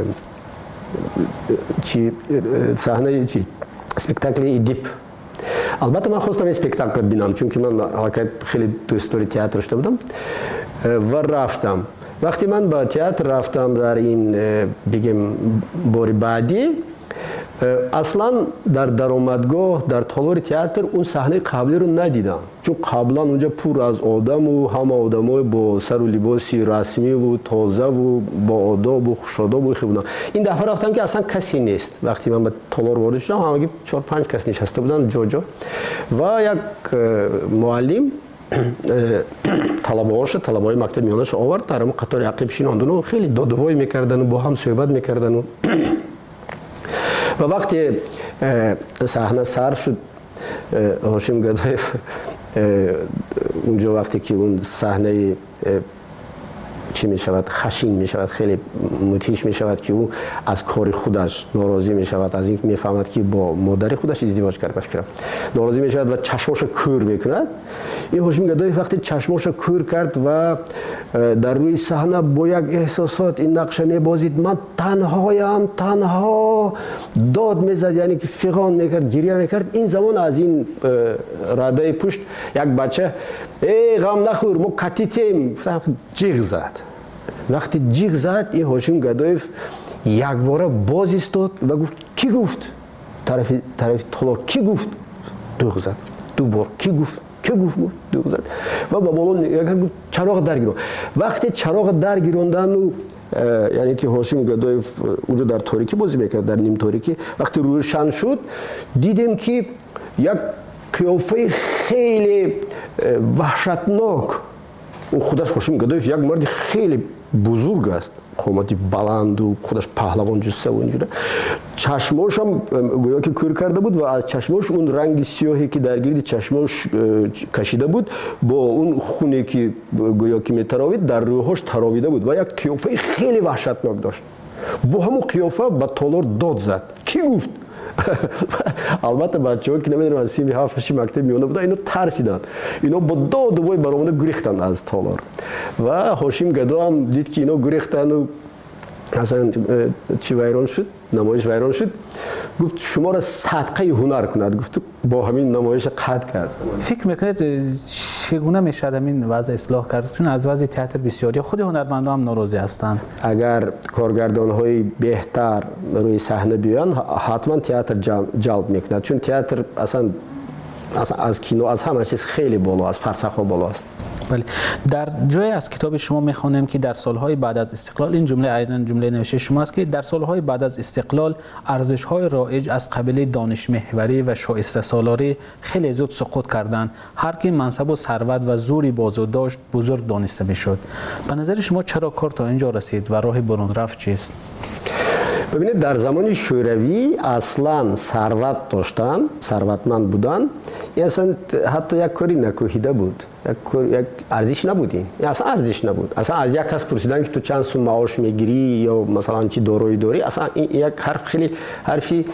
چی صحنه چی اسپکتاکل ادیب. البته من خواستم این اسپکتاکل ببینم چون که من حقیقت خیلی دوست داری تئاتر داشته بودم و رفتم. وقتی من با تئاتر رفتم در این بگم بار بعدی، اصلا در درآمدگاه در تالار تئاتر اون صحنه قبلی رو ندیدم، چون قبلا اونجا پر از آدم و همه آدمای با سر و لباسی رسمی و تازه و با آداب و خوش‌آداب و بودن. این دفعه رفتم که اصلا کسی نیست. وقتی من به تالار وارد شدم همگی چهار پنج کس نشسته بودن جا جا و یک معلم طلبه‌هاش طلبه‌های مکتب میانش آورد در قطار عقب شیناندن و خیلی داد و وای می‌کردن و با هم صحبت می‌کردن و و وقتی صحنه سر شد، هاشم گدایف اونجا وقتی که اون صحنه چی می شود، خشین می شود، خیلی متیش می شود که او از کار خودش ناراضی می شود، از اینکه می فهمد که با مادر خودش ازدواج کرده، بفکرم ناراضی می شود و چشماش کور میکند. این هاشم گدایف وقتی چشماش کور کرد و در روی صحنه با یک احساسات این نقشه می بازید، من تنهایم، تنها داد میزد، یعنی که فغان میکرد، گریه میکرد. این زمان از این رده پشت یک بچه ای غم نخور ما کتیتیم جیغ زد. وقتی جیغ زد این هاشم گدایف یک بار باز ایستاد و گفت کی گفت؟ طرف طرف تالار کی گفت؟ دوغ زد. دو بار کی گفت؟ کی گفت؟ دوغ زد و با بالا نگاه گفت چراغ درگیرون. وقتی چراغ درگیروندن و یعنی که هاشم گدایف اونجا در تاریکی بازی میکرد، در نیم تاریکی، وقتی روشن شد دیدیم که یک قیافه خیلی وحشتناک. او خودش هاشم گدایف یک مرد خیلی بزرگ است، قامتی بلند و خودش پهلوان جسه و اینجوره. چشماش هم گویا که کور کرده بود و از چشماش اون رنگ سیاهی که در گرد چشماش کشیده بود با اون خونی که گویا که میتراوید در روحش تراویده بود و یک قیافه خیلی وحشتناک داشت. با همون قیافه به تالار داد زد. کی گفت؟ البته بچه‌ها که نمیدونم از سیمی هفتش مکتب میونه بودن اینو ترسیدن، اینا با داد و وای برآمده گریختن از تالار و هاشم گدا هم دید که اینا گریختن و اصلا چی ویران شد، نمایش ویران شد، گفت شما را صدقه هنر کند، گفت با همین نمایش قطع کرد.
فکر میکنید چگونه میشه همین وضع اصلاح کرد؟ چون از وضع تئاتر بسیاری خود هنرمندان هم ناراضی هستند.
اگر کارگردان های بهتر روی صحنه بیان حتما تئاتر جلب میکند، چون تئاتر اصلا اصلا از کینو از همه چیز خیلی بالا است، فرسخ‌ها بالا است.
بله، در جای از کتاب شما میخوانم که در سالهای بعد از استقلال، این جمله ایران جمله نوشته شما است که در سالهای بعد از استقلال ارزش‌های رایج از قبیل دانش محوری و شایسته سالاری خیلی زود سقوط کردند. هر کی منصب و ثروت و زوری بازو داشت بزرگ دانسته میشد. به نظر شما چرا کار تا اینجا رسید و راه برون رفت چیست؟
ببینید در زمان شوروی اصلا ثروت داشتن، ثروتمند بودن، این اصلا حتی یک کاری نکوهیده بود، یک یک ارزش نبود، این اصلا ارزش نبود. اصلا از یک کس پرسیدن که تو چند سوم معاش میگیری یا مثلا چی دارایی داری، اصلا این یک حرف خیلی حرفی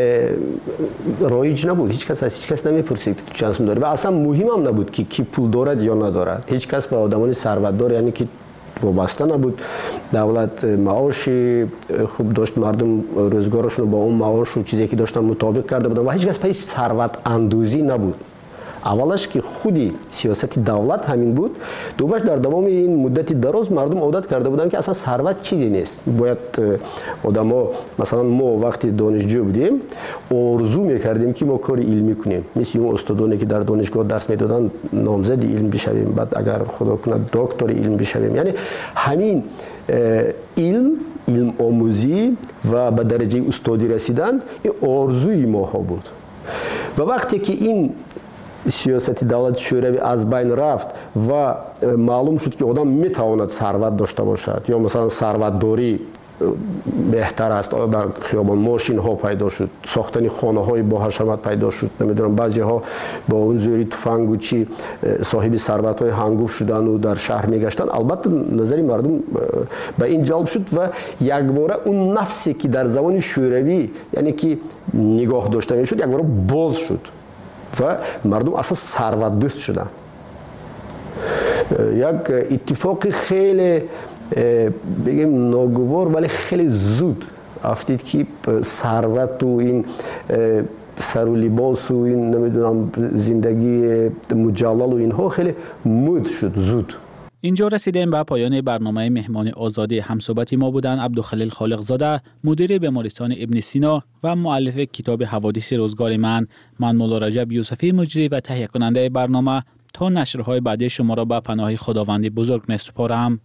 رایج نبود. هیچ کس از هیچ کس نمیپرسید که تو چند سوم داری و اصلا مهم هم نبود که کی پول دارد یا ندارد. هیچ کس به آدمان ثروتدار یعنی که وابسته نبود. دولت معاش خوب داشت، مردم روزگارشون رو با اون معاش و چیزی که داشتن مطابق کرده بودن و هیچ کس پای ثروت اندوزی نبود. اولش که خودی سیاست دولت همین بود، دومش در دوام این مدتی دراز مردم عادت کرده بودن که اصلا ثروت چیزی نیست. باید آدما مثلا ما وقتی دانشجو بودیم آرزو میکردیم که ما کار علمی کنیم، مثل اون استادانی که در دانشگاه درس میدادن نامزد علم بشویم، بعد اگر خدا کنه دکتر علم بشویم. یعنی همین علم علم آموزی و به درجه استادی رسیدن این آرزوی ما ها بود. و وقتی که این سیاست دولت شوروی از بین رفت و معلوم شد که آدم میتواند ثروت داشته باشد یا مثلا ثروت داری بهتر است، در خیابان ماشین ها پیدا شد، ساختن خانه های با حشمت پیدا شد، نمیدونم بعضی ها با اون زوری تفنگ و چی صاحب ثروت های هنگفت شدن و در شهر میگشتن. البته نظری مردم به این جلب شد و یک باره اون نفسی که در زمان شوروی یعنی که نگاه داشته میشد یک باره باز شد و مردم اصلا ثروت دوست شدن. یک اتفاق خیلی بگیم ناگوار ولی خیلی زود افتید که ثروت و این سر و لباس و این نمیدونم زندگی مجلل و اینها خیلی مد شد زود.
اینجا رسیدیم به پایان برنامه مهمان آزادی. همصحبت ما بودن عبدالخلیل خالقزاده، مدیر بیمارستان ابن سینا و مؤلف کتاب حوادث روزگار من. من مولا رجب یوسفی مجری و تهیه کننده برنامه تا نشرهای بعدی شما را به پناه خداوند بزرگ می‌سپارم.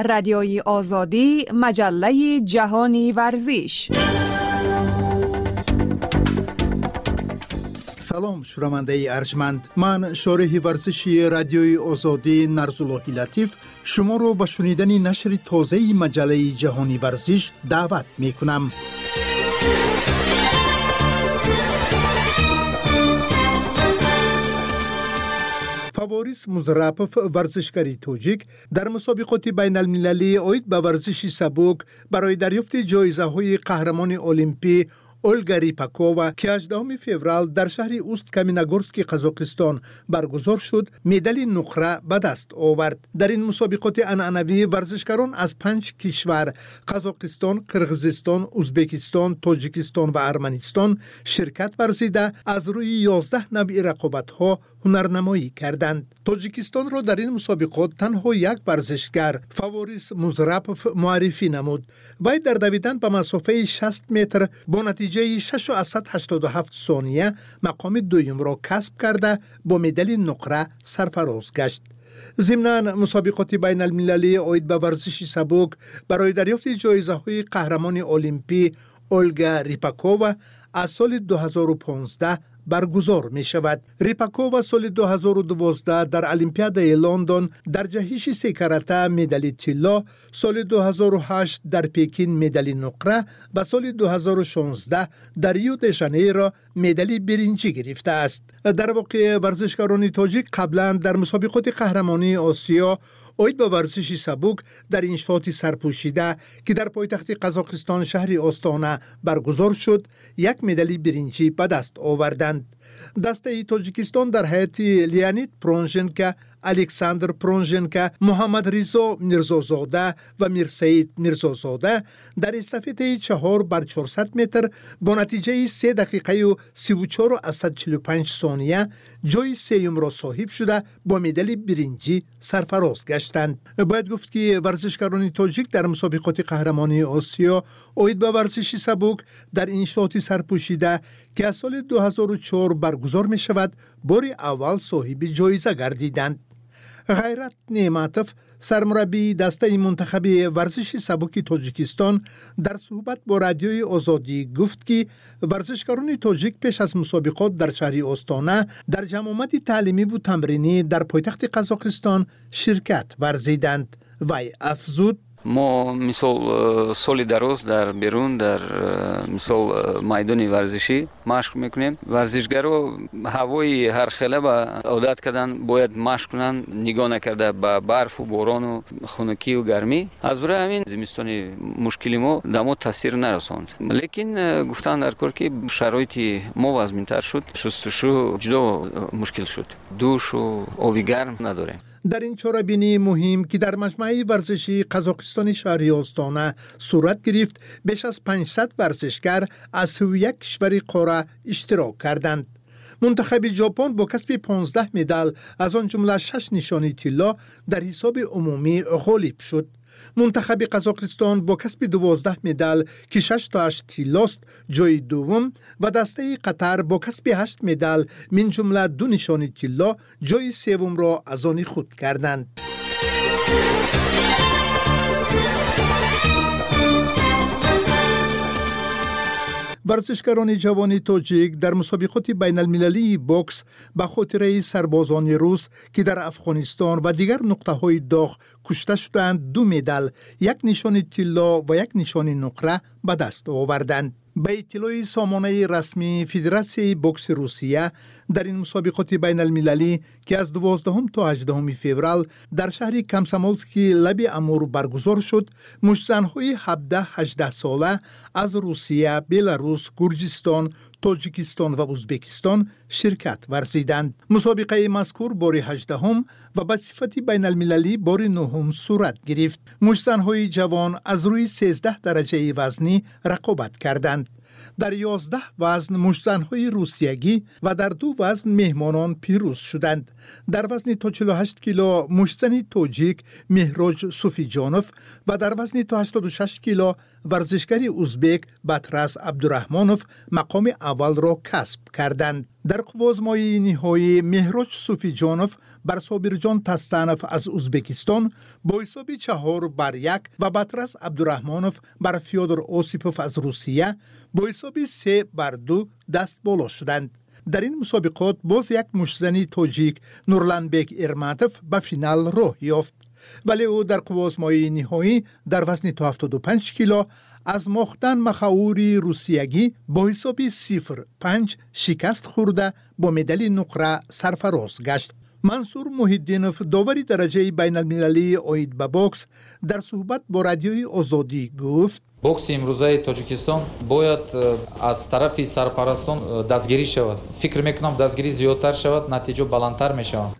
رادیوی آزادی، مجله جهانی ورزش.
سلام شنونده ارجمند، من شارح ورزشی رادیوی آزادی نرزاللهی لطیف شما رو به شنیدن نشر تازه مجله جهانی ورزش دعوت می کنم. فواریس مزرپف ورزشکاری توجیک در مسابقات بین المللی اوید به ورزش سبک برای دریافت جایزه های قهرمان المپی اولگا ریپاکووا که هجدهم فوریه در شهر اوست کامینگورسک قزاقستان برگزار شد، مدال نقره به دست آورد. در این مسابقات عنعنوی ورزشکاران از پنج کشور قزاقستان، قرغیزستان، ازبکستان، تاجیکستان و ارمنستان شرکت ورزیده از روی یازده نوع رقابت‌ها هنرنمایی کردند. تاجیکستان را در این مسابقات تنها یک ورزشگر فواریس مزرپف معرفی نمود. وی در دویدن به مسافه شصت متر با نتیجه شش و هشتاد و هفت ثانیه مقام دوم را کسب کرده با مدال نقره سرفراز گشت. ضمناً مسابقات بین المللی اوید به ورزش سبک برای دریافت جایزه های قهرمان المپی اولگا ریپاکووا از سال دو هزار و پانزده برگزار می شود. ریپاکووا سال دو هزار و دوازده در المپیادای لندن در جهش سه کاراته مدال طلا، سال دو هزار و هشت در پکین مدال نقره و سال دو هزار و شانزده در ریو د ژانیرو مدال برنجی گرفته است. در واقع ورزشکاران تاجیک قبلا در مسابقات قهرمانی آسیا اوید به ورزش سبک در انشاط سرپوشیده که در پایتخت قزاقستان شهر آستانه برگزار شد، یک مدال برنجی به دست آوردند. دسته تاجیکستان در هیئت لیانید پرونژنکا، الکساندر پرونژنکا، محمد رضا میرزازاده و میرسعید میرزازاده در استافته چهار بر چهارصد متر با نتیجه سه دقیقه و سی و چهار و صد و چهل و پنج ثانیه جای سوم را صاحب شده با مدال برنجی سرفراز گشتند. باید گفت که ورزشکاران تاجیک در مسابقات قهرمانی آسیا اوید به ورزش سبک در انشاط سرپوشیده که از سال دو هزار و چهار برگزار می شود بار اول صاحب جایزه گردیدند. غیرت نعمتوف سرمربی دسته منتخب ورزش سبک تاجیکستان در صحبت با رادیوی آزادی گفت که ورزشکاران تاجیک پیش از مسابقات در شهر آستانه در جمعیت تعلیمی و تمرینی در پایتخت قزاقستان شرکت ورزیدند. وی افزود:
ما مثال سال دراز در بیرون در مثال میدان ورزشی مشق میکنیم. ورزشگرا هوای هر خیلی با عادت کردن باید مشق کنن، نگاه نکرده به برف و باران و خنکی و گرمی. از برای همین زمستانی مشکلی ما دما تاثیر نرساند. لیکن گفتن در کار که شرایط ما وزمین‌تر شد، شستشو جدا مشکل شد، دوش و آب گرم نداریم.
در این چاره‌بینی مهم که در مجمع ورزشی قزاقستان شهر آستانه صورت گرفت، بیش از پانصد ورزشگر از سی و یک کشور قاره اشتراک کردند. منتخب ژاپن با کسب پانزده مدال از آن جمله شش نشانی طلا در حساب عمومی غالب شد. منتخب قزاقستان با کسب دوازده مدال که شش تا هشت طلاست جای دوم و دسته قطر با کسب هشت مدال من جمله دو نشانی طلا جای سوم را از آن خود کردند. ورزشکاران جوان تاجیک در مسابقات بین المللی بوکس به خاطر سربازان روس که در افغانستان و دیگر نقطه های داغ کشته شدند دو مدال، یک نشان طلا و یک نشان نقره به دست آوردند. به اطلاع سامانه رسمی فدراسیون بوکس روسیه در این مسابقات بین المللی که از دوازدهم تا هجدهم فوریه در شهر کامسامولسکی لب امور برگزار شد، مشتزن‌های هفده هجده ساله از روسیه، بلاروس، گرجستان، تاجیکستان و ازبکستان شرکت ورزیدند. مسابقه مذکور بار هجدهم و به صفت بین المللی بار نهم صورت گرفت. مشتزن‌های جوان از روی سیزده درجه وزنی رقابت کردند. در یازده وزن مشتزن‌های روسیگی و در دو وزن مهمانان پیروز شدند. در وزن تا چهل و هشت کیلو مشتزن تاجیک مهراج صوفیجانوف و در وزن تا هشتاد و شش کیلو ورزشکار ازبک بطرس عبدالرحمانوف مقام اول را کسب کردند. در قوازمای نهایی مهراج صوفیجانوف بر صابرجان تستانف از ازبکستان با حساب چهار بر یک و بطرس عبدالرحمانوف بر فیودر اوسیپوف از روسیه با حساب سه بر دو دست بالا شدند. در این مسابقات باز یک مشزنی تاجیک نورلانبک ارماتوف به فینال راه یافت، ولی او در قوازمایی نهایی در وزن تا هفتاد و پنج کیلو از مختن مخاوری روسیگی با حساب صفر پنج شکست خورده با مدال نقره سرفراز گشت. منصور محیدینوف داوری درجه بین المللی اوید به بوکس در صحبت با رادیوی آزادی گفت:
بوکس امروزه تاجیکستان باید از طرف سرپرستان دستگیری شود. فکر میکنم دستگیری زیادتر شود، نتیجه بلندتر میشود.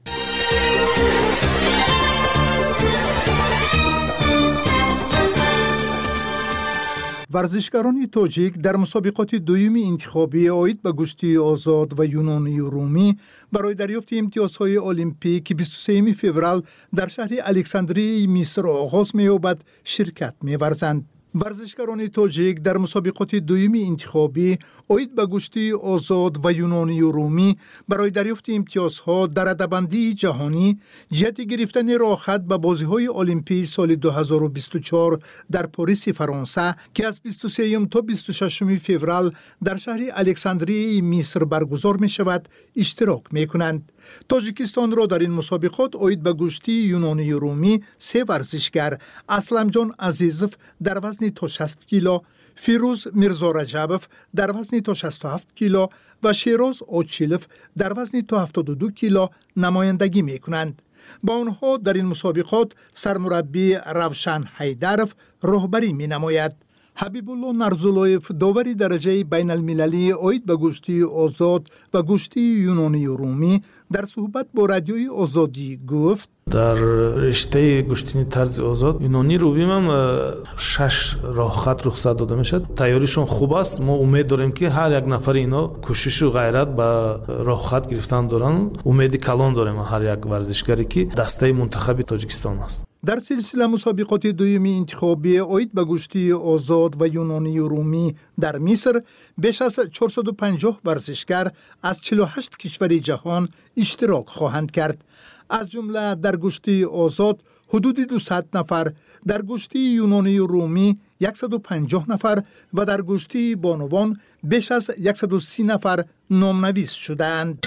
ورزشکاران تاجیک در مسابقات دویمی انتخابی اوید به گشتی آزاد و یونانی رومی برای دریافت امتیازهای المپیک بیست و سوم فوریه در شهر الکساندریه مصر آغاز می‌یابد شرکت می‌ورزند. ورزشکاران تاجیک در مسابقات دویمی انتخابی اوید به گشتی آزاد و یونانی و رومی برای دریافت امتیازها در رده‌بندی جهانی جهت گرفتن راه خط به بازی‌های المپی سال دو هزار و بیست و چهار در پاریس فرانسه که از بیست و سوم تا بیست و ششم فوریه در شهر الکساندریه مصر برگزار می‌شود اشتراک می‌کنند. تاجیکستان را در این مسابقات اوید به گشتی یونانی و رومی سه ورزشگر اسلمجان عزیزوف در وزن تا شصت کیلو، فیروز میرزا رجبوف در وزن تا شصت و هفت کیلو و شیراز اوچیلوف در وزن تا هفتاد و دو کیلو نمایندگی می کنند. با آنها در این مسابقات سرمربی روشن حیدروف راهبری می نماید. حبیب الله نرزولایف داوری درجه بین المللی اوید به گشتی آزاد و گشتی یونانی و رومی در صحبت با رادیوی آزادی گفت:
در رشته گشتنی طرز آزاد یونانی رومی هم شش راه خط رخصت داده میشد. تیاریشون خوب است. ما امید داریم که هر یک نفر اینا کوشش و غیرت به راه خط گرفتن دارن. امید کلان داریم هر یک ورزشکاری که دسته منتخب تاجیکستان است.
در سلسله مسابقات دویمی انتخابی اوید به گشتی آزاد و یونانی و رومی در مصر بیش از چهارصد و پنجاه ورزشکار از چهل و هشت کشور جهان اشتراک خواهند کرد. از جمله در گشتی آزاد حدود دویست نفر، در گشتی یونانی و رومی صد و پنجاه نفر و در گشتی بانوان بیش از صد و سی نفر نامنویس شدند.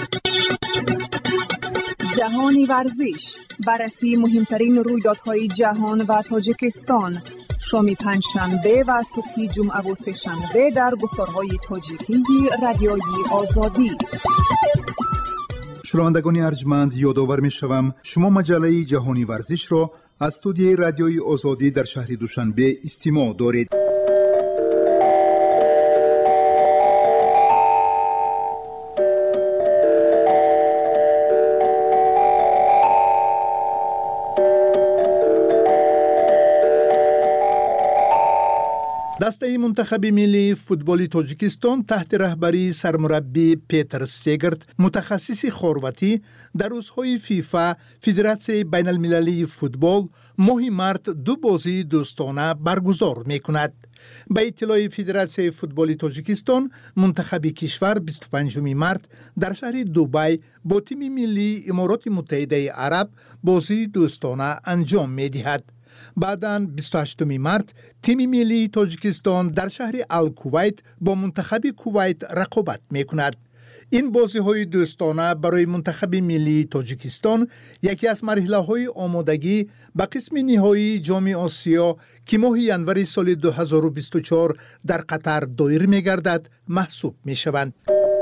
جهانی ورزش، بررسی مهمترین رویدادهای جهان و تاجیکستان، شام پنجشنبه و صبح جمعه و سه‌شنبه در گفتارهای تاجیکی رادیوی آزادی.
شنوندگان ارجمند، یادآور می‌شوم شما مجله جهانی ورزش را از استودیوی رادیوی آزادی در شهر دوشنبه استماع دارید. دسته منتخب ملی فوتبال تاجیکستان تحت رهبری سرمربی پیتر سیگرت متخصص خرواتی در روزهای فیفا فدراسیون بین المللی فوتبال ماه مارت دو بازی دوستانه برگزار می کند. به اطلاع فدراسیون فوتبال تاجیکستان منتخب کشور بیست و پنجم مارت در شهر دبی با تیم ملی امارات متحده عرب بازی دوستانه انجام می دهد. بعداً بیست و هشتم مارت تیم ملی تاجیکستان در شهر الکویت با منتخب کویت رقابت می کند. این بازی های دوستانه برای منتخب ملی تاجیکستان یکی از مرحله های آمادگی به قسم نهایی جام آسیا که ماه ژانویه سال دو هزار و بیست و چهار در قطر دایر می گردد محسوب می شوند.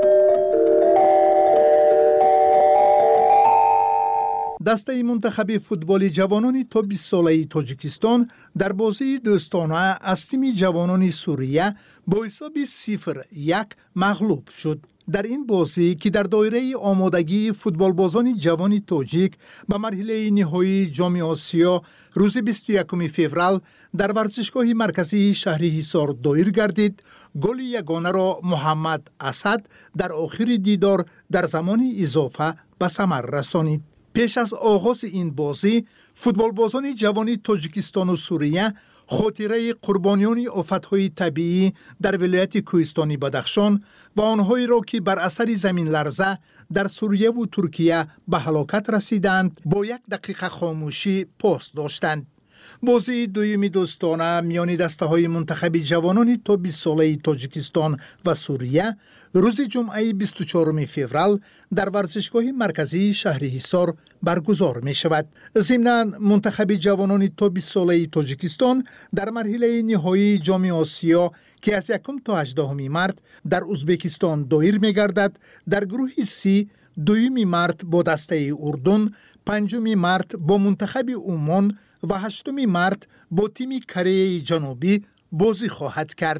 دسته منتخب فوتبال جوانان تا بیست ساله تاجیکستان در بازی دوستانه از تیم جوانان سوریه با حساب صفر یک مغلوب شد. در این بازی که در دایره آمادگی فوتبال بازان جوان تاجیک به مرحله نهایی جام آسیا روز بیست و یکم فوریه در ورزشگاه مرکزی شهر حصار دایر گردید، گل یگانه را محمد اسد در آخر دیدار در زمان اضافه به ثمر رسانید. پیش از آغاز این بازی فوتبالبازان جوانی تاجیکستان و سوریه خاطره قربانیان آفت‌های طبیعی در ولایت کوهستانی بدخشان و آنهایی را که بر اثر زمین لرزه در سوریه و ترکیه به هلاکت رسیدند با یک دقیقه خاموشی پاس داشتند. بازی دویمی دوستانه میان دسته‌های منتخب جوانان تا بیست ساله تاجیکستان و سوریه روز جمعه بیست و چهارم فوریه در ورزشگاه مرکزی شهر حصار برگزار می شود. ضمناً منتخب جوانان تا بیست ساله تاجیکستان در مرحله نهایی جام آسیا که از یکم تا هجدهم مارس در ازبکستان دایر می گردد، در گروه سی دویمی مارس با دسته اردن، پنجم مارس با منتخب عمان و هشتم مارس با تیم کره جنوبی بازی خواهد کرد.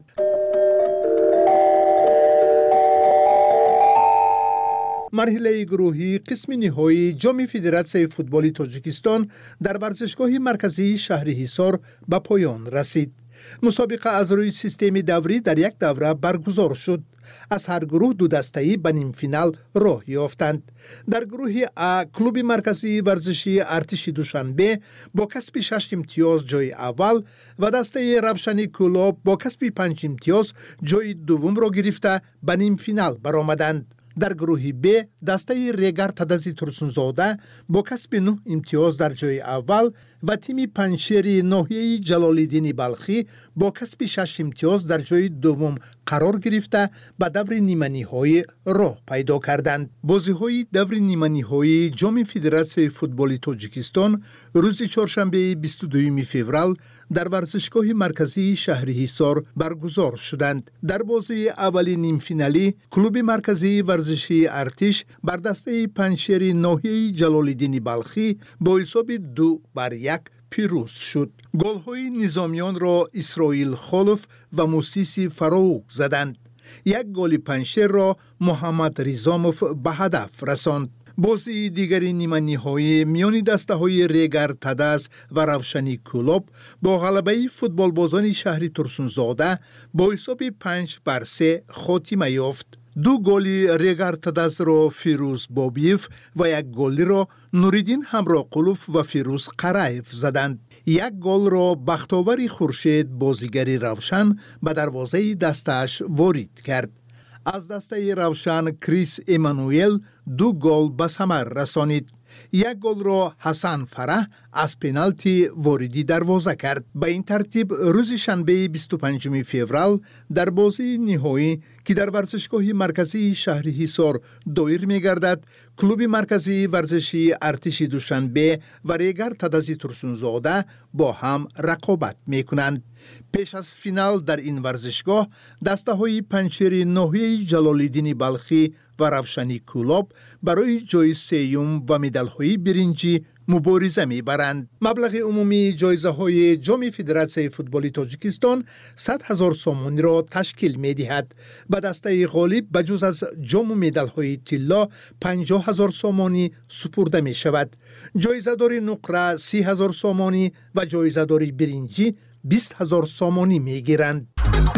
مرحله گروهی قسم نهایی جام فدراسیون فوتبال تاجیکستان در ورزشگاه مرکزی شهر حصار به پایان رسید. مسابقه از روی سیستم دوری در یک دوره برگزار شد. از هر گروه دو دسته‌ای به نیم فینال راه یافتند. در گروه ا کلوب مرکزی ورزشی ارتش دوشنبه با کسب شش امتیاز جای اول و دسته روشنی کلوب با کسب پنج امتیاز جای دوم را گرفته به نیم فینال برآمدند. در گروه ب دسته ریگر تدزی ترسونزاده با کسب نه امتیاز در جای اول و تیم پنشیر ناحیه جلال‌الدین بلخی با کسب شش امتیاز در جای دوم قرار گرفته به دور نیمه نهایی راه پیدا کردند. بازی‌های دور نیمه نهایی جام فدراسیون فوتبال تاجیکستان روز چهارشنبه بیست و دوم فوریه در ورزشگاه مرکزی شهر حصار برگزار شدند. در بازی اولی نیم فینالی کلوب مرکزی ورزشی ارتش بر دسته پنشیر ناحیه جلال‌الدین بلخی با حساب دو بر یک پیروز شد. گل‌های نظامیان را اسرائیل خلف و موسیسی فراوق زدند. یک گل پنشیر را محمد ریزاموف به هدف رساند. بازی دیگری نیمه نهایی میان دسته‌های ریگر تدز و روشنی کلوب با غلبه فوتبالبازان شهر ترسونزاده با حساب پنج بر سه خاتمه یافت. دو گلی ریگر تدز را فیروز بابیف و یک گلی را نوریدین همراه قلوف و فیروز قرایف زدند. یک گل را بختاوری خورشید بازیگری روشن به دروازه دستش وارد کرد. از دسته روشن کریس ایمانوئل دو گل به ثمر رسانید. یک گل را حسن فرح از پنالتی واردی دروازه کرد. به این ترتیب روز شنبه بیست و پنجم فوریه در بازی نهایی که در ورزشگاه مرکزی شهر حصار دایر می گردد، کلوب مرکزی ورزشی ارتش دوشنبه و ریگر تدزی ترسونزاده با هم رقابت می کنند. پیش از فینال در این ورزشگاه دسته های پنشیر ناحیه جلال‌الدین بلخی و روشنی کلوب برای جای سیوم و مدال های برنجی مبارزه می برند. مبلغ عمومی جایزه های جام فدراسیون فوتبال تاجیکستان صد هزار سومانی را تشکیل می دهد. به دسته غالب بجز از جام و مدال های طلا پنجاه هزار سومانی سپرده می شود. جایزه داری نقره سی هزار سومانی و جایزه داری برنجی بیست هزار سومانی می گیرند.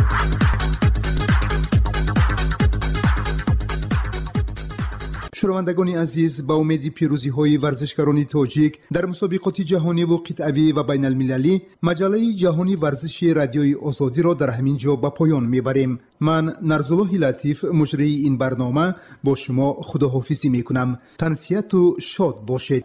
شنوندگان عزیز، با امید پیروزی های ورزشکاران تاجیک در مسابقات جهانی و قطعی و بین المللی، مجله جهانی ورزشی رادیوی آزادی را در همین جا به پایان میبریم. من نرزالله لطیف مجری این برنامه با شما خداحافظی میکنم. تنسیت و شاد باشید.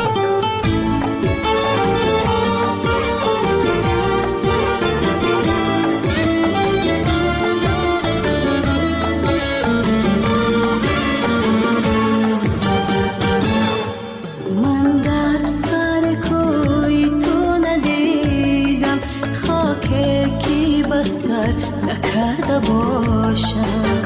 باشم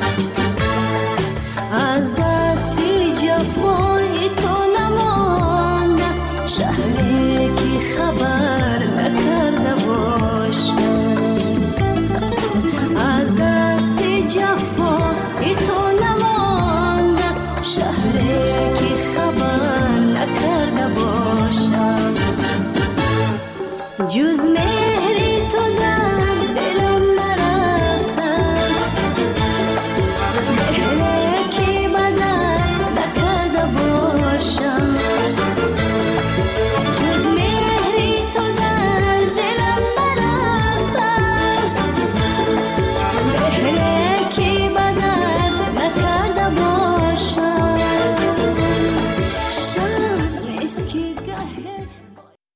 از دستی جفای تو نمانده است شهری که خبر نکرده باشم از دستی جفای تو نمانده است شهری که خبر نکرده باشم جز